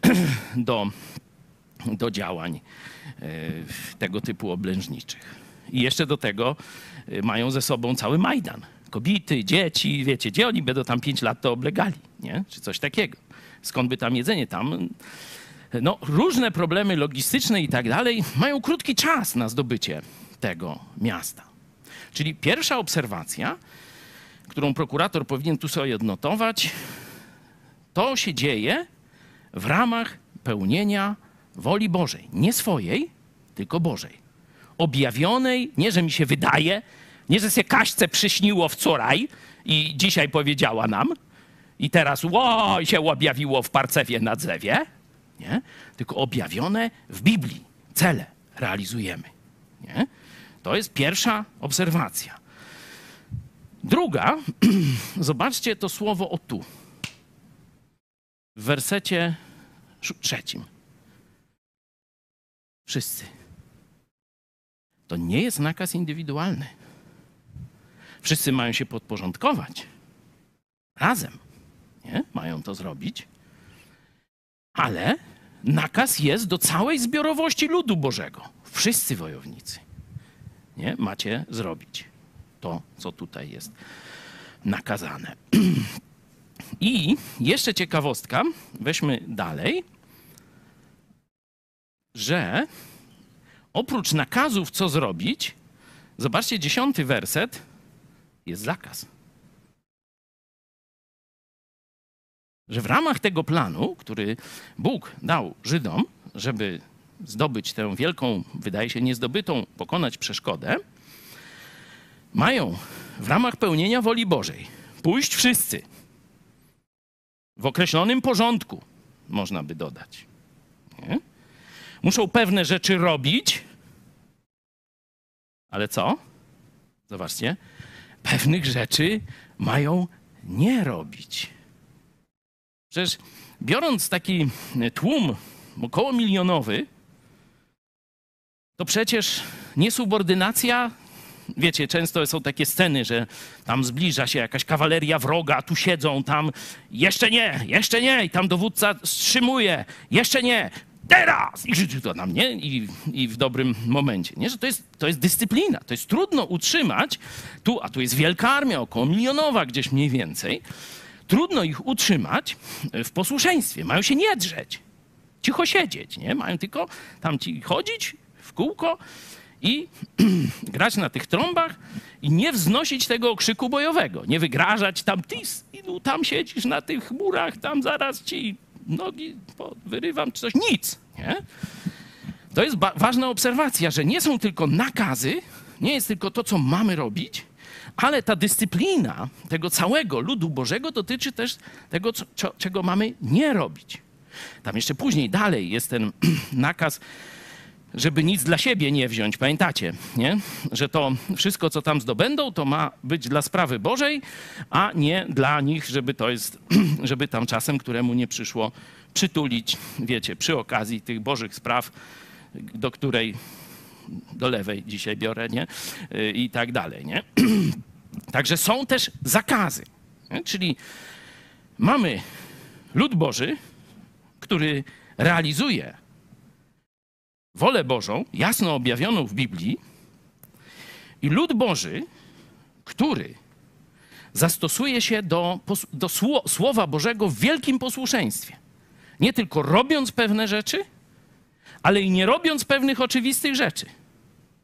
do działań tego typu oblężniczych. I jeszcze do tego mają ze sobą cały Majdan. Kobiety, dzieci, wiecie, gdzie oni będą tam 5 lat to oblegali, nie? Czy coś takiego. Skąd by tam jedzenie? Tam no, różne problemy logistyczne i tak dalej mają krótki czas na zdobycie tego miasta. Czyli pierwsza obserwacja, którą prokurator powinien tu sobie odnotować, to się dzieje w ramach pełnienia woli Bożej. Nie swojej, tylko Bożej. Objawionej, nie że mi się wydaje, nie że się Kaśce przyśniło wczoraj i dzisiaj powiedziała nam i teraz się objawiło w Parcewie na drzewie, nie? Tylko objawione w Biblii. Cele realizujemy. Nie? To jest pierwsza obserwacja. Druga, zobaczcie to słowo o tu. W wersecie 3. Wszyscy. To nie jest nakaz indywidualny. Wszyscy mają się podporządkować. Razem. Nie? Mają to zrobić. Ale nakaz jest do całej zbiorowości ludu Bożego. Wszyscy wojownicy. Nie? Macie zrobić to, co tutaj jest nakazane. I jeszcze ciekawostka, weźmy dalej, że oprócz nakazów, co zrobić, zobaczcie, 10 werset, jest zakaz. Że w ramach tego planu, który Bóg dał Żydom, żeby zdobyć tę wielką, wydaje się niezdobytą, pokonać przeszkodę, mają w ramach pełnienia woli Bożej pójść wszyscy w określonym porządku, można by dodać. Nie? Muszą pewne rzeczy robić, ale co? Zobaczcie, pewnych rzeczy mają nie robić. Przecież biorąc taki tłum około milionowy, to przecież niesubordynacja, wiecie, często są takie sceny, że tam zbliża się jakaś kawaleria wroga, tu siedzą, tam jeszcze nie, i tam dowódca wstrzymuje, jeszcze nie, teraz! I krzyczy to nam, nie? I w dobrym momencie, nie? Że to jest dyscyplina, to jest trudno utrzymać, a tu jest wielka armia, około milionowa gdzieś mniej więcej, trudno ich utrzymać w posłuszeństwie, mają się nie drzeć, cicho siedzieć, nie? Mają tylko tam chodzić w kółko i grać na tych trąbach i nie wznosić tego okrzyku bojowego, nie wygrażać tam, tam siedzisz na tych murach, tam zaraz ci nogi wyrywam, czy coś, nic, nie? To jest ważna obserwacja, że nie są tylko nakazy, nie jest tylko to, co mamy robić, ale ta dyscyplina tego całego ludu Bożego dotyczy też tego, czego mamy nie robić. Tam jeszcze później, dalej jest ten nakaz, żeby nic dla siebie nie wziąć. Pamiętacie, nie? Że to wszystko, co tam zdobędą, to ma być dla sprawy Bożej, a nie dla nich, żeby tam czasem któremu nie przyszło przytulić, wiecie, przy okazji tych Bożych spraw, do której do lewej dzisiaj biorę, nie? I tak dalej, nie? Także są też zakazy. Nie? Czyli mamy lud Boży, który realizuje wolę Bożą, jasno objawioną w Biblii, i lud Boży, który zastosuje się do Słowa Bożego w wielkim posłuszeństwie. Nie tylko robiąc pewne rzeczy, ale i nie robiąc pewnych oczywistych rzeczy.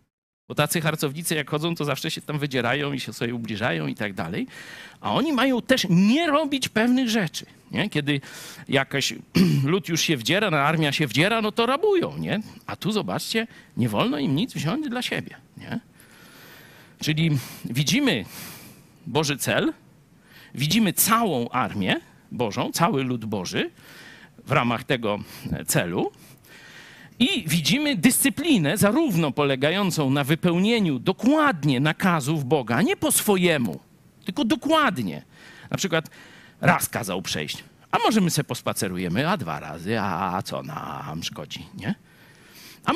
Bo tacy harcownicy jak chodzą, to zawsze się tam wydzierają i się sobie ubliżają i tak dalej. A oni mają też nie robić pewnych rzeczy. Nie? Kiedy jakaś lud już się wdziera, armia się wdziera, no to rabują. Nie? A tu zobaczcie, nie wolno im nic wziąć dla siebie. Nie? Czyli widzimy Boży cel, widzimy całą armię Bożą, cały lud Boży w ramach tego celu. I widzimy dyscyplinę, zarówno polegającą na wypełnieniu dokładnie nakazów Boga, nie po swojemu, tylko dokładnie. Na przykład raz kazał przejść, a może my sobie pospacerujemy, a 2 razy, a co nam szkodzi, nie? A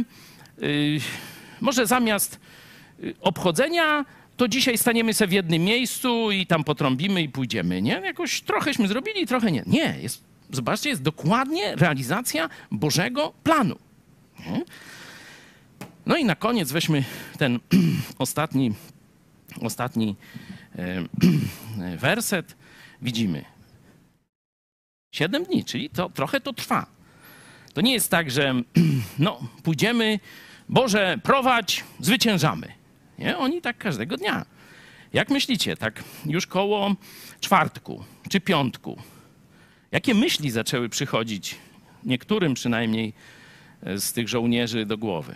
może zamiast obchodzenia, to dzisiaj staniemy sobie w jednym miejscu i tam potrąbimy i pójdziemy, nie? Jakoś trochęśmy zrobili, trochę nie. Nie, zobaczcie, jest dokładnie realizacja Bożego planu. Nie? No i na koniec weźmy ten ostatni werset. Widzimy 7 dni, czyli trochę to trwa. To nie jest tak, że no, pójdziemy, Boże, prowadź, zwyciężamy. Nie? Oni tak każdego dnia. Jak myślicie, tak już koło czwartku czy piątku, jakie myśli zaczęły przychodzić niektórym przynajmniej z tych żołnierzy do głowy?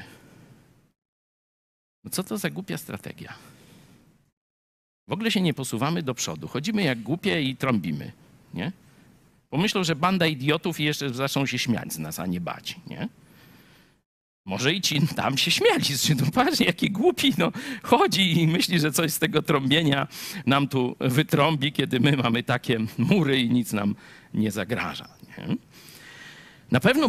No co to za głupia strategia? W ogóle się nie posuwamy do przodu. Chodzimy jak głupie i trąbimy, nie? Pomyślą, że banda idiotów i jeszcze zaczną się śmiać z nas, a nie bać, nie? Może i ci tam się śmiali, że no patrz, jaki głupi, no chodzi i myśli, że coś z tego trąbienia nam tu wytrąbi, kiedy my mamy takie mury i nic nam nie zagraża. Nie? Na pewno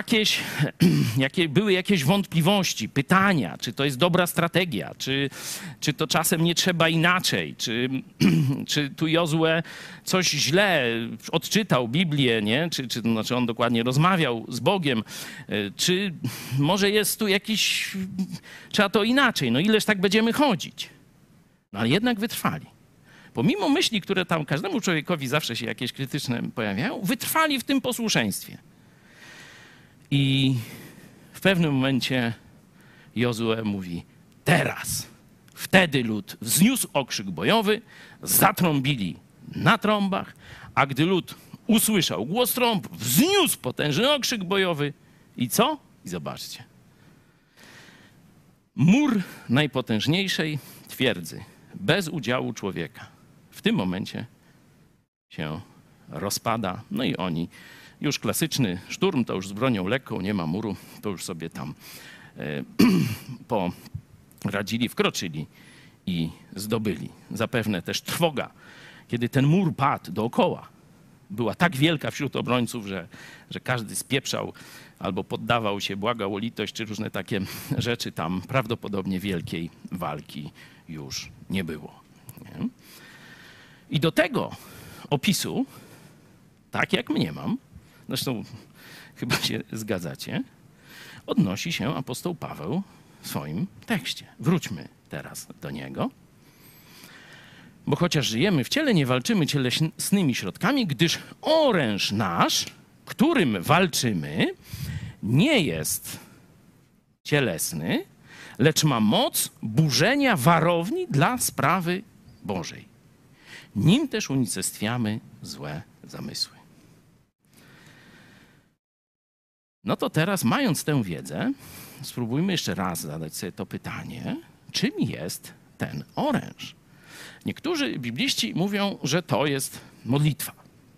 były jakieś wątpliwości, pytania, czy to jest dobra strategia, czy to czasem nie trzeba inaczej, czy tu Jozue coś źle odczytał Biblię, nie? Czy to znaczy on dokładnie rozmawiał z Bogiem, czy może jest tu jakiś, trzeba to inaczej, no ileż tak będziemy chodzić. No ale jednak wytrwali. Pomimo myśli, które tam każdemu człowiekowi zawsze się jakieś krytyczne pojawiają, wytrwali w tym posłuszeństwie. I w pewnym momencie Jozue mówi: teraz. Wtedy lud wzniósł okrzyk bojowy, zatrąbili na trąbach, a gdy lud usłyszał głos trąb, wzniósł potężny okrzyk bojowy. I co? I zobaczcie. Mur najpotężniejszej twierdzy, bez udziału człowieka, w tym momencie się rozpada. No i oni, już klasyczny szturm, to już z bronią lekką, nie ma muru, to już sobie tam poradzili, wkroczyli i zdobyli. Zapewne też trwoga, kiedy ten mur padł dookoła, była tak wielka wśród obrońców, że każdy spieprzał albo poddawał się, błagał o litość, czy różne takie rzeczy. Tam prawdopodobnie wielkiej walki już nie było. Nie? I do tego opisu, tak jak mniemam, zresztą chyba się zgadzacie, odnosi się apostoł Paweł w swoim tekście. Wróćmy teraz do niego. Bo chociaż żyjemy w ciele, nie walczymy cielesnymi środkami, gdyż oręż nasz, którym walczymy, nie jest cielesny, lecz ma moc burzenia warowni dla sprawy Bożej. Nim też unicestwiamy złe zamysły. No to teraz, mając tę wiedzę, spróbujmy jeszcze raz zadać sobie to pytanie, czym jest ten oręż? Niektórzy bibliści mówią, że to jest modlitwa.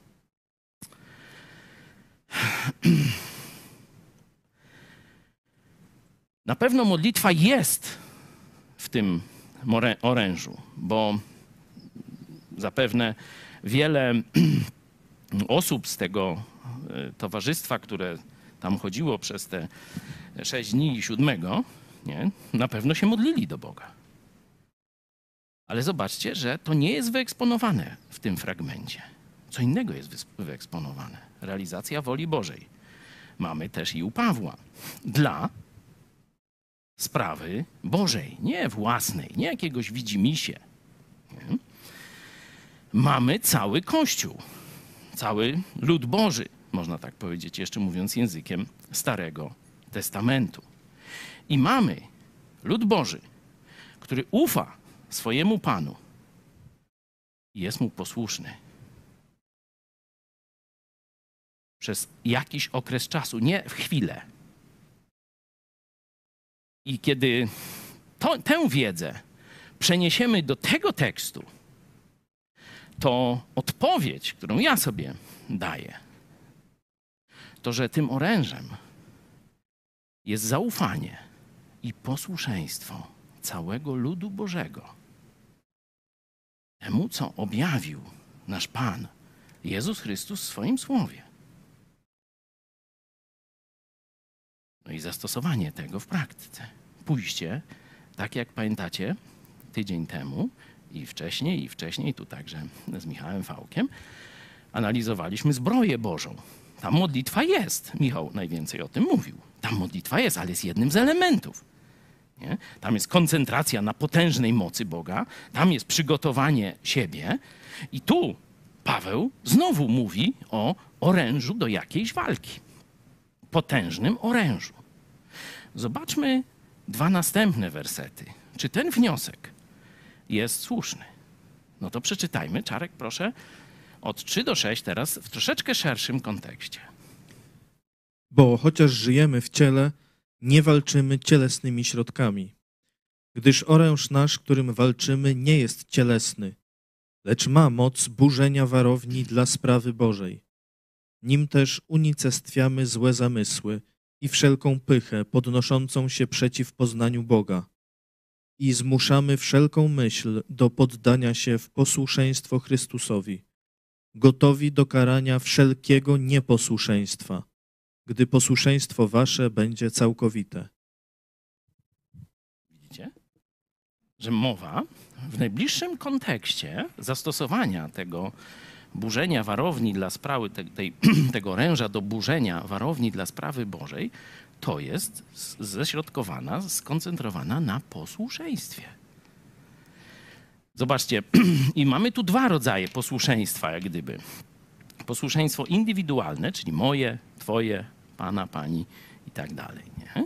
Na pewno modlitwa jest w tym orężu, bo zapewne wiele osób z tego towarzystwa, które tam chodziło przez te 6 dni i 7, nie, na pewno się modlili do Boga. Ale zobaczcie, że to nie jest wyeksponowane w tym fragmencie. Co innego jest wyeksponowane. Realizacja woli Bożej. Mamy też i u Pawła. Dla sprawy Bożej, nie własnej, nie jakiegoś widzimisię. Nie? Mamy cały Kościół, cały lud Boży, można tak powiedzieć, jeszcze mówiąc językiem Starego Testamentu. I mamy lud Boży, który ufa swojemu Panu i jest mu posłuszny przez jakiś okres czasu, nie w chwilę. I kiedy tę wiedzę przeniesiemy do tego tekstu, to odpowiedź, którą ja sobie daję, to że tym orężem jest zaufanie i posłuszeństwo całego ludu Bożego temu, co objawił nasz Pan Jezus Chrystus w swoim Słowie. No i zastosowanie tego w praktyce. Pójście, tak jak pamiętacie, tydzień temu i wcześniej, tu także z Michałem Fałkiem, analizowaliśmy zbroję Bożą. Ta modlitwa jest. Michał najwięcej o tym mówił. Ta modlitwa jest, ale jest jednym z elementów. Nie? Tam jest koncentracja na potężnej mocy Boga, tam jest przygotowanie siebie i tu Paweł znowu mówi o orężu do jakiejś walki. Potężnym orężu. Zobaczmy 2 następne wersety. Czy ten wniosek jest słuszny? No to przeczytajmy, Czarek, proszę, od 3 do 6 teraz w troszeczkę szerszym kontekście. Bo chociaż żyjemy w ciele, nie walczymy cielesnymi środkami. Gdyż oręż nasz, którym walczymy, nie jest cielesny, lecz ma moc burzenia warowni dla sprawy Bożej. Nim też unicestwiamy złe zamysły i wszelką pychę podnoszącą się przeciw poznaniu Boga i zmuszamy wszelką myśl do poddania się w posłuszeństwo Chrystusowi, gotowi do karania wszelkiego nieposłuszeństwa, gdy posłuszeństwo wasze będzie całkowite. Widzicie? Że mowa w najbliższym kontekście zastosowania tego burzenia warowni dla sprawy, tego oręża do burzenia warowni dla sprawy Bożej, to jest ześrodkowana, skoncentrowana na posłuszeństwie. Zobaczcie, i mamy tu 2 rodzaje posłuszeństwa, jak gdyby. Posłuszeństwo indywidualne, czyli moje, twoje, pana, pani i tak dalej. Nie?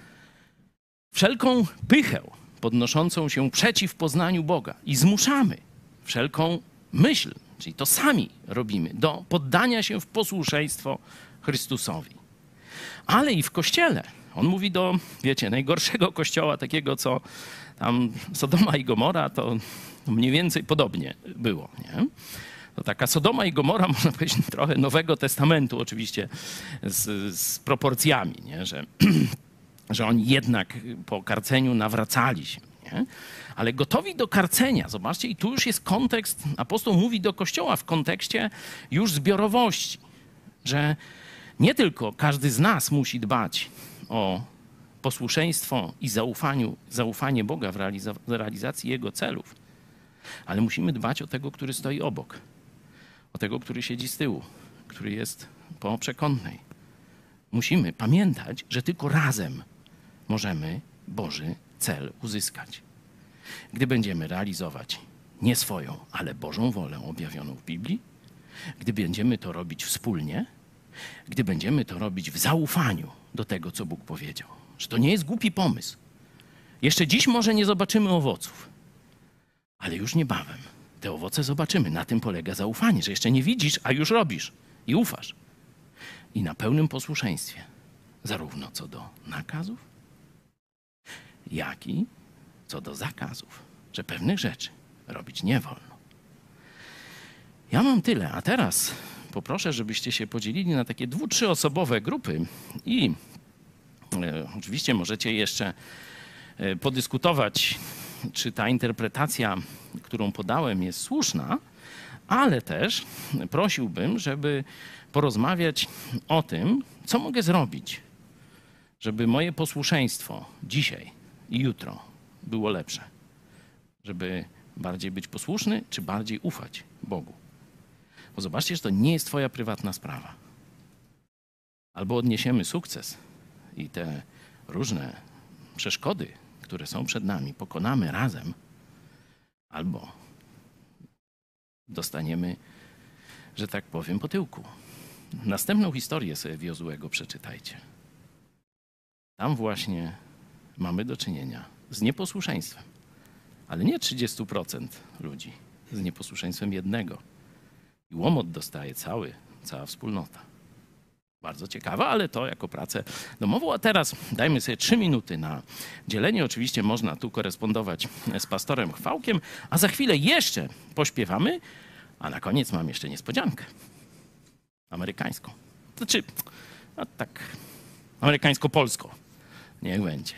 Wszelką pychę podnoszącą się przeciw poznaniu Boga i zmuszamy wszelką myśl, czyli to sami robimy, do poddania się w posłuszeństwo Chrystusowi. Ale i w Kościele. On mówi do, wiecie, najgorszego kościoła, takiego co tam Sodoma i Gomora, to mniej więcej podobnie było, nie? To taka Sodoma i Gomora, można powiedzieć, trochę Nowego Testamentu oczywiście z proporcjami, nie? Że oni jednak po karceniu nawracali się, nie? Ale gotowi do karcenia, zobaczcie, i tu już jest kontekst, apostoł mówi do Kościoła w kontekście już zbiorowości, że nie tylko każdy z nas musi dbać o posłuszeństwo i zaufanie Boga w realizacji Jego celów, ale musimy dbać o tego, który stoi obok, o tego, który siedzi z tyłu, który jest po przekątnej. Musimy pamiętać, że tylko razem możemy Boży cel uzyskać. Gdy będziemy realizować nie swoją, ale Bożą wolę objawioną w Biblii, gdy będziemy to robić wspólnie, gdy będziemy to robić w zaufaniu do tego, co Bóg powiedział, że to nie jest głupi pomysł. Jeszcze dziś może nie zobaczymy owoców, ale już niebawem te owoce zobaczymy. Na tym polega zaufanie, że jeszcze nie widzisz, a już robisz i ufasz. I na pełnym posłuszeństwie, zarówno co do nakazów, jak i co do zakazów, że pewnych rzeczy robić nie wolno. Ja mam tyle, a teraz poproszę, żebyście się podzielili na takie 2-3-osobowe grupy i oczywiście możecie jeszcze podyskutować, czy ta interpretacja, którą podałem, jest słuszna, ale też prosiłbym, żeby porozmawiać o tym, co mogę zrobić, żeby moje posłuszeństwo dzisiaj i jutro było lepsze. Żeby bardziej być posłuszny, czy bardziej ufać Bogu. Bo zobaczcie, że to nie jest twoja prywatna sprawa. Albo odniesiemy sukces i te różne przeszkody, które są przed nami, pokonamy razem, albo dostaniemy, że tak powiem, po tyłku. Następną historię sobie Jozuego przeczytajcie. Tam właśnie mamy do czynienia z nieposłuszeństwem. Ale nie 30% ludzi, z nieposłuszeństwem jednego. I łomot dostaje cała wspólnota. Bardzo ciekawe, ale to jako pracę domową. A teraz dajmy sobie 3 minuty na dzielenie. Oczywiście można tu korespondować z pastorem Chwałkiem, a za chwilę jeszcze pośpiewamy, a na koniec mam jeszcze niespodziankę. Amerykańską. Znaczy, no tak, amerykańsko-polską. Niech będzie.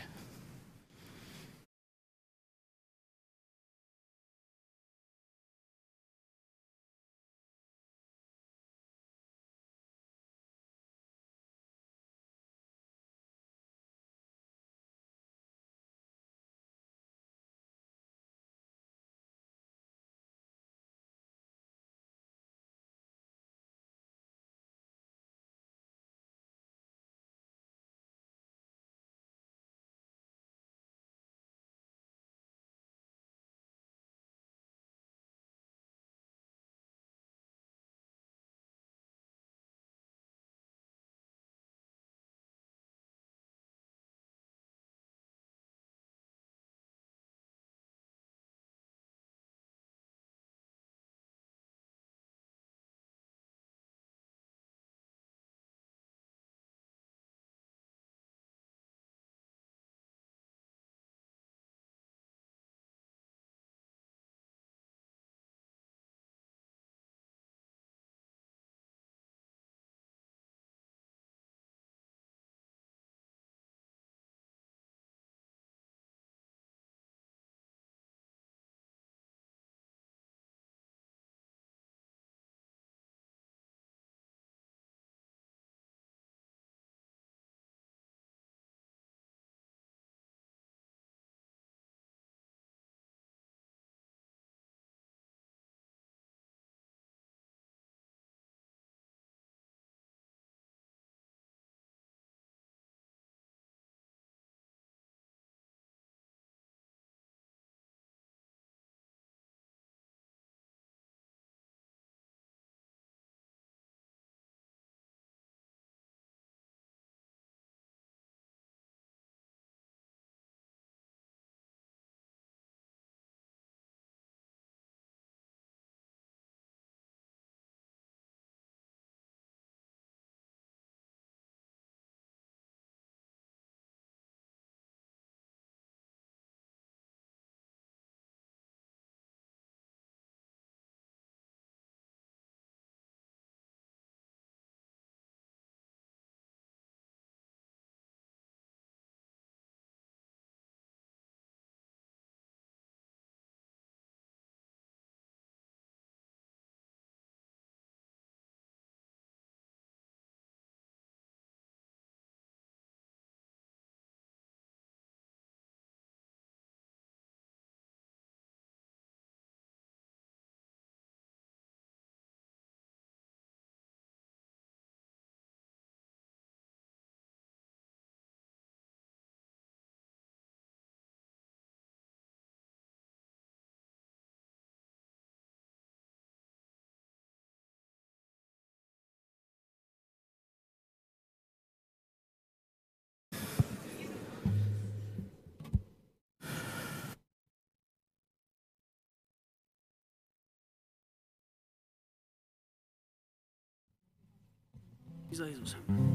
I za Jezusem.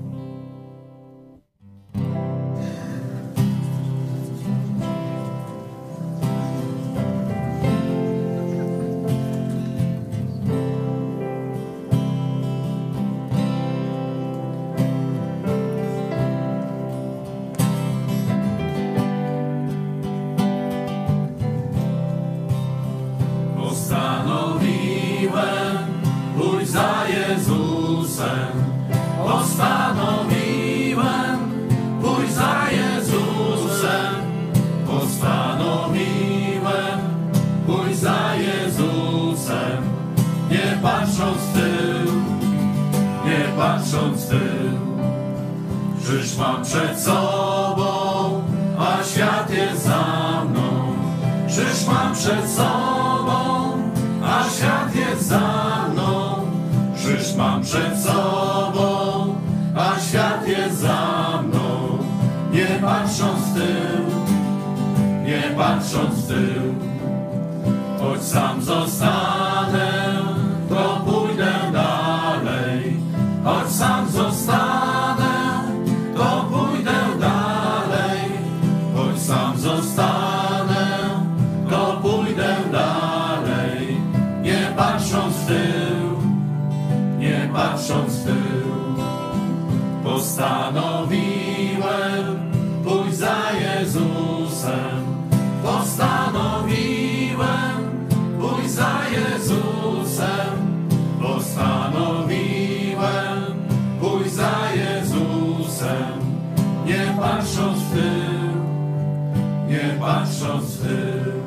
Postanowiłem pójść za Jezusem. Postanowiłem pójść za Jezusem. Postanowiłem pójść za Jezusem. Nie patrząc w tył, nie patrząc w tył. Krzyż mam przed sobą, a świat jest za mną. Krzyż mam przed sobą, a świat jest za mną. Krzyż mam przed sobą, a świat jest za mną. Nie patrząc w tył, nie patrząc w tył. Choć sam zostanę, to pójdę dalej. Choć sam zostanę, to pójdę dalej. Choć sam zostanę, to pójdę dalej. Nie patrząc w tył, nie patrząc w tył. Postanowiłem pójść za Jezusem. Postanowiłem pójść za Jezusem. Postanowiłem pójść za Jezusem. Nie patrząc w tył, nie patrząc w tył.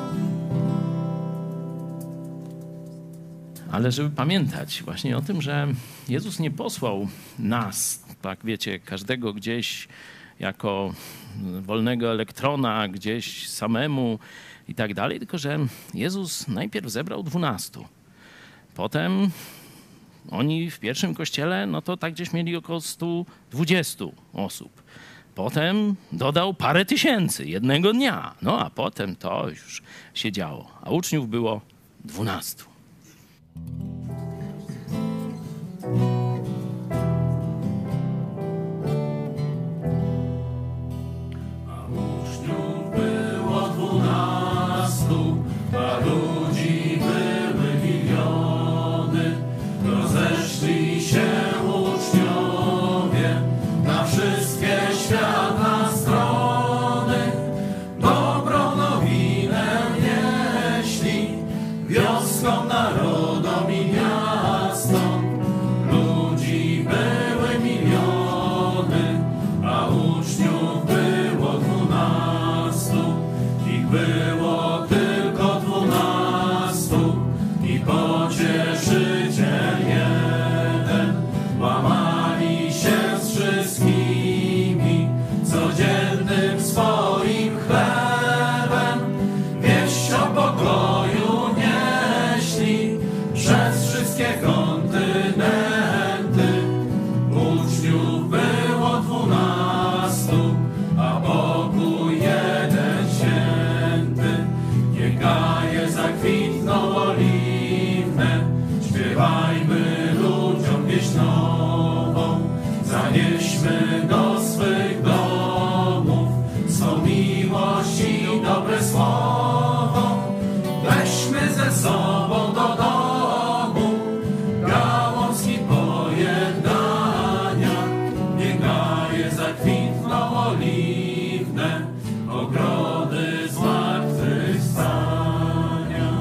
Ale żeby pamiętać właśnie o tym, że Jezus nie posłał nas, tak wiecie, każdego gdzieś jako wolnego elektrona, gdzieś samemu i tak dalej, tylko że Jezus najpierw zebrał 12. Potem oni w pierwszym kościele, no to tak gdzieś mieli około 120 osób. Potem dodał parę tysięcy jednego dnia. No a potem to już się działo. A uczniów było 12. A uczniów było 12, a ludzi były miliony. Rozeszli się uczniowie na wszystkie świata strony. Dobrą nowinę nieśli wioskom, narodom i miastom. Ludzi były miliony, a uczniów było 12. Ich było tylko 12 i pocieszyciel jeden. Łamali się z wszystkimi codziennym swoim chlebem. Wieść o pokoju nieśli przez wszystkie kontynenty. Uczniów było 12, a pokój jeden święty. Niech gaje zakwitną oliwne, śpiewajmy ludziom pieśń nową. Zanieśmy do swych domów swą miłość i dobre słowo. Weźmy ze sobą do domu gałązki pojednania. Niech gaje zakwitną oliwne, ogrody zmartwychwstania.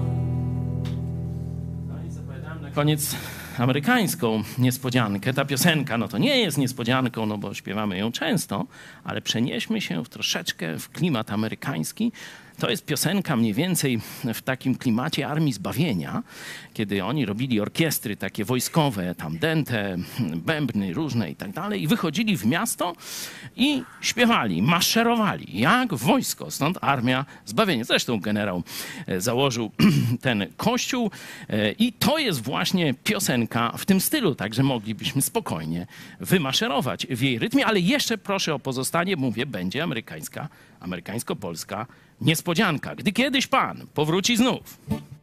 Na koniec amerykańską niespodziankę. Ta piosenka, no to nie jest niespodzianką, no bo śpiewamy ją często, ale przenieśmy się troszeczkę w klimat amerykański. To jest piosenka mniej więcej w takim klimacie Armii Zbawienia, kiedy oni robili orkiestry takie wojskowe, tam dęte, bębny różne i tak dalej, i wychodzili w miasto i śpiewali, maszerowali jak wojsko, stąd Armia Zbawienia. Zresztą generał założył ten kościół i to jest właśnie piosenka w tym stylu, także moglibyśmy spokojnie wymaszerować w jej rytmie, ale jeszcze proszę o pozostanie, mówię, będzie amerykańsko-polska niespodzianka, gdy kiedyś Pan powróci znów.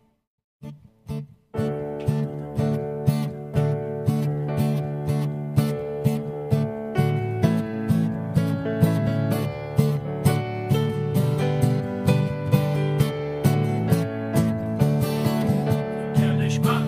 Kiedyś Pan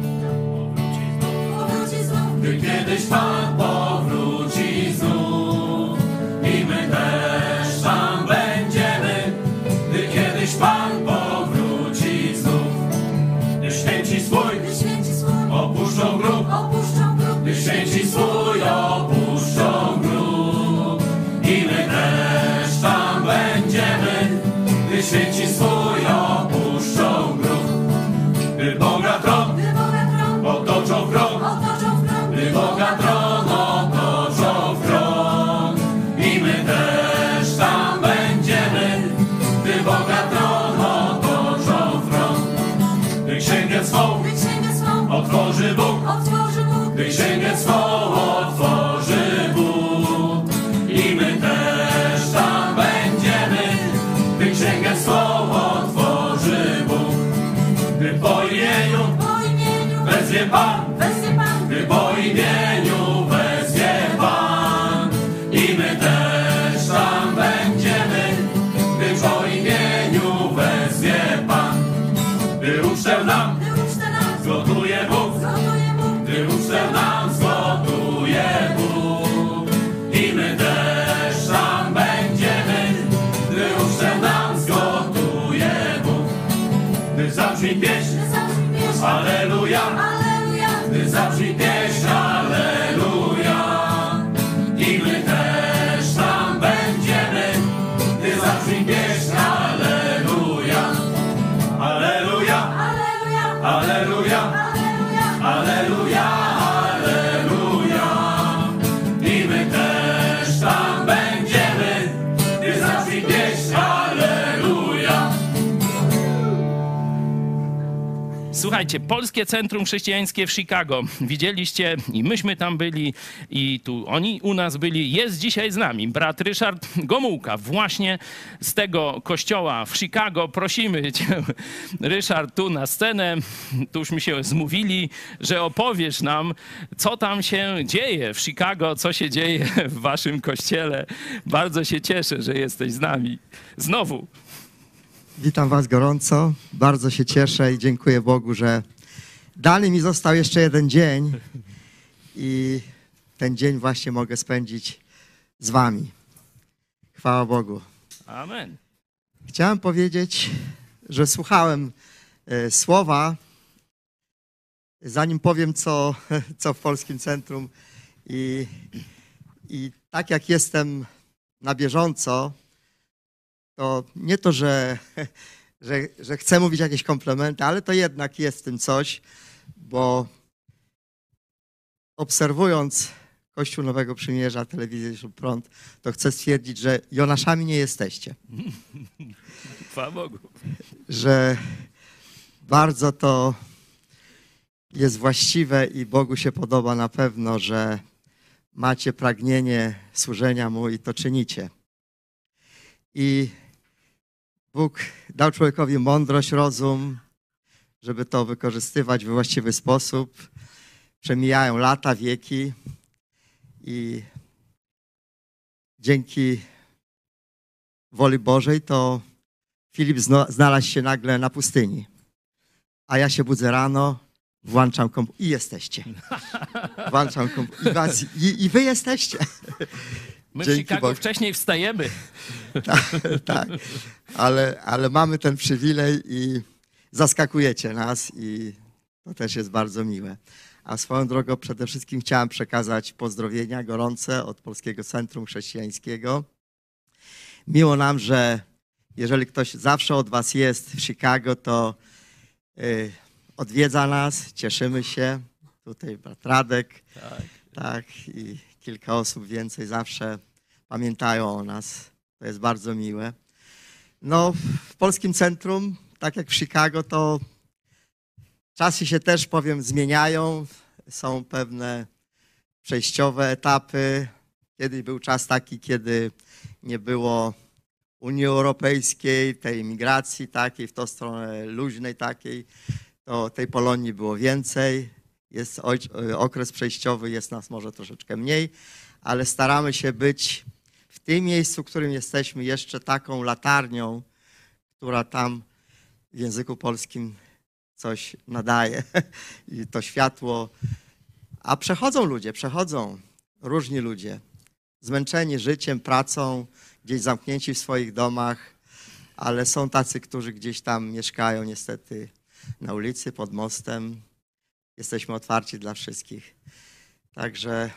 powróci znów. Gdy kiedyś Pan powróci znów i my też tam będziemy. Gdy kiedyś Pan powróci znów. Gdy święci swój opuszczą grób. Gdy święci swój opuszczą grób i my też tam będziemy. Gdy święci swój opuszczą grób. Gdy Boga tron otoczą w krąg. Gdy Boga tron otoczą w krąg i my też tam będziemy. Gdy Boga tron otoczą w krąg. Gdy księgę swą otworzy Bóg. Gdy księgę swą otworzy Bóg i my też tam będziemy. Gdy Pan, wezwie Pan, gdy po imieniu wezwie Pan. I my też tam będziemy, gdy po imieniu wezwie Pan. Gdy ucztę nam gdy ucztę nam zgotuje Bóg, zgotuje Bóg, gdy ucztę nam zgotuje Bóg. I my też tam będziemy, gdy ucztę nam zgotuje Bóg. Gdy zabrzmi pieśń, gdy zabrzmi pieśń, Alleluja, alleluja, gdy zabrzmi pieśń, Alleluja. I my też tam będziemy, gdy zabrzmi pieśń, Alleluja. Alleluja, alleluja, Alleluja, alleluja, Alleluja, Alleluja. I my też tam będziemy, gdy zabrzmi pieśń, Alleluja. Słuchajcie, Polskie Centrum Chrześcijańskie w Chicago. Widzieliście i myśmy tam byli i tu oni u nas byli. Jest dzisiaj z nami brat Ryszard Gomułka właśnie z tego kościoła w Chicago. Prosimy cię, Ryszard, tu na scenę. Tuśmy się zmówili, że opowiesz nam, co tam się dzieje w Chicago, co się dzieje w waszym kościele. Bardzo się cieszę, że jesteś z nami znowu. Witam Was gorąco, bardzo się cieszę i dziękuję Bogu, że dany mi został jeszcze jeden dzień i ten dzień właśnie mogę spędzić z Wami. Chwała Bogu. Amen. Chciałem powiedzieć, że słuchałem słowa, zanim powiem, co w Polskim Centrum i tak jak jestem na bieżąco, to nie to, że chcę mówić jakieś komplementy, ale to jednak jest w tym coś, bo obserwując Kościół Nowego Przymierza, telewizję Ślub Prąd, to chcę stwierdzić, że Jonaszami nie jesteście. Chwała Bogu. Że bardzo to jest właściwe i Bogu się podoba na pewno, że macie pragnienie służenia Mu i to czynicie. I Bóg dał człowiekowi mądrość, rozum, żeby to wykorzystywać we właściwy sposób. Przemijają lata, wieki i dzięki woli Bożej to Filip znalazł się nagle na pustyni. A ja się budzę rano, włączam komputer i jesteście. Włączam komputer i wy jesteście. My Dzięki w Chicago Bogu. wcześniej wstajemy. Tak, ale mamy ten przywilej i zaskakujecie nas i to też jest bardzo miłe. A swoją drogą przede wszystkim chciałem przekazać pozdrowienia gorące od Polskiego Centrum Chrześcijańskiego. Miło nam, że jeżeli ktoś zawsze od Was jest w Chicago, to odwiedza nas, cieszymy się. Tutaj brat Radek, tak, i kilka osób więcej zawsze pamiętają o nas. To jest bardzo miłe. No, w Polskim Centrum, tak jak w Chicago, to czasy się też, powiem, zmieniają. Są pewne przejściowe etapy. Kiedyś był czas taki, kiedy nie było Unii Europejskiej, tej migracji takiej, w tą stronę luźnej takiej, to tej Polonii było więcej. Jest okres przejściowy, jest nas może troszeczkę mniej, ale staramy się być w tym miejscu, w którym jesteśmy, jeszcze taką latarnią, która tam w języku polskim coś nadaje i to światło. A przechodzą różni ludzie, zmęczeni życiem, pracą, gdzieś zamknięci w swoich domach, ale są tacy, którzy gdzieś tam mieszkają niestety na ulicy, pod mostem. Jesteśmy otwarci dla wszystkich. Także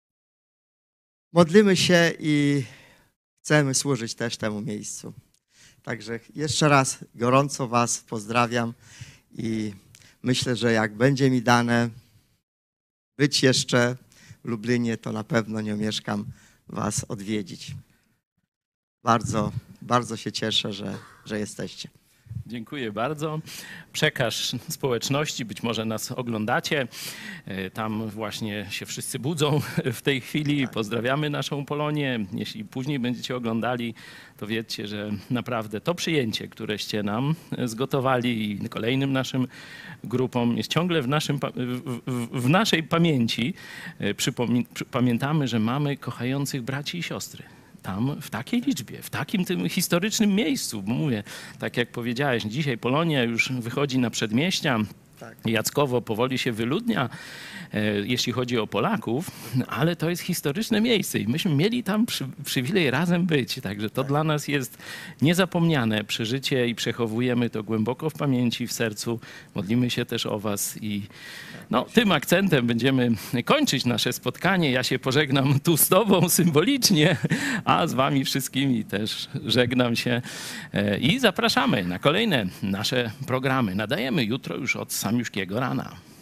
modlimy się i chcemy służyć też temu miejscu. Także jeszcze raz gorąco Was pozdrawiam i myślę, że jak będzie mi dane być jeszcze w Lublinie, to na pewno nie omieszkam Was odwiedzić. Bardzo, bardzo się cieszę, że jesteście. Dziękuję bardzo. Przekaż społeczności, być może nas oglądacie. Tam właśnie się wszyscy budzą w tej chwili. Pozdrawiamy naszą Polonię. Jeśli później będziecie oglądali, to wiedzcie, że naprawdę to przyjęcie, któreście nam zgotowali i kolejnym naszym grupom jest ciągle w naszej pamięci. Pamiętamy, że mamy kochających braci i siostry. Tam w takiej liczbie, w takim tym historycznym miejscu. Bo mówię, tak jak powiedziałeś, dzisiaj Polonia już wychodzi na przedmieścia. Jackowo powoli się wyludnia, jeśli chodzi o Polaków, ale to jest historyczne miejsce i myśmy mieli tam przywilej razem być. Także to dla nas jest niezapomniane przeżycie i przechowujemy to głęboko w pamięci, w sercu. Modlimy się też o was i tym akcentem będziemy kończyć nasze spotkanie. Ja się pożegnam tu z tobą symbolicznie, a z wami wszystkimi też żegnam się i zapraszamy na kolejne nasze programy. Nadajemy jutro już od samiuszkiego rana.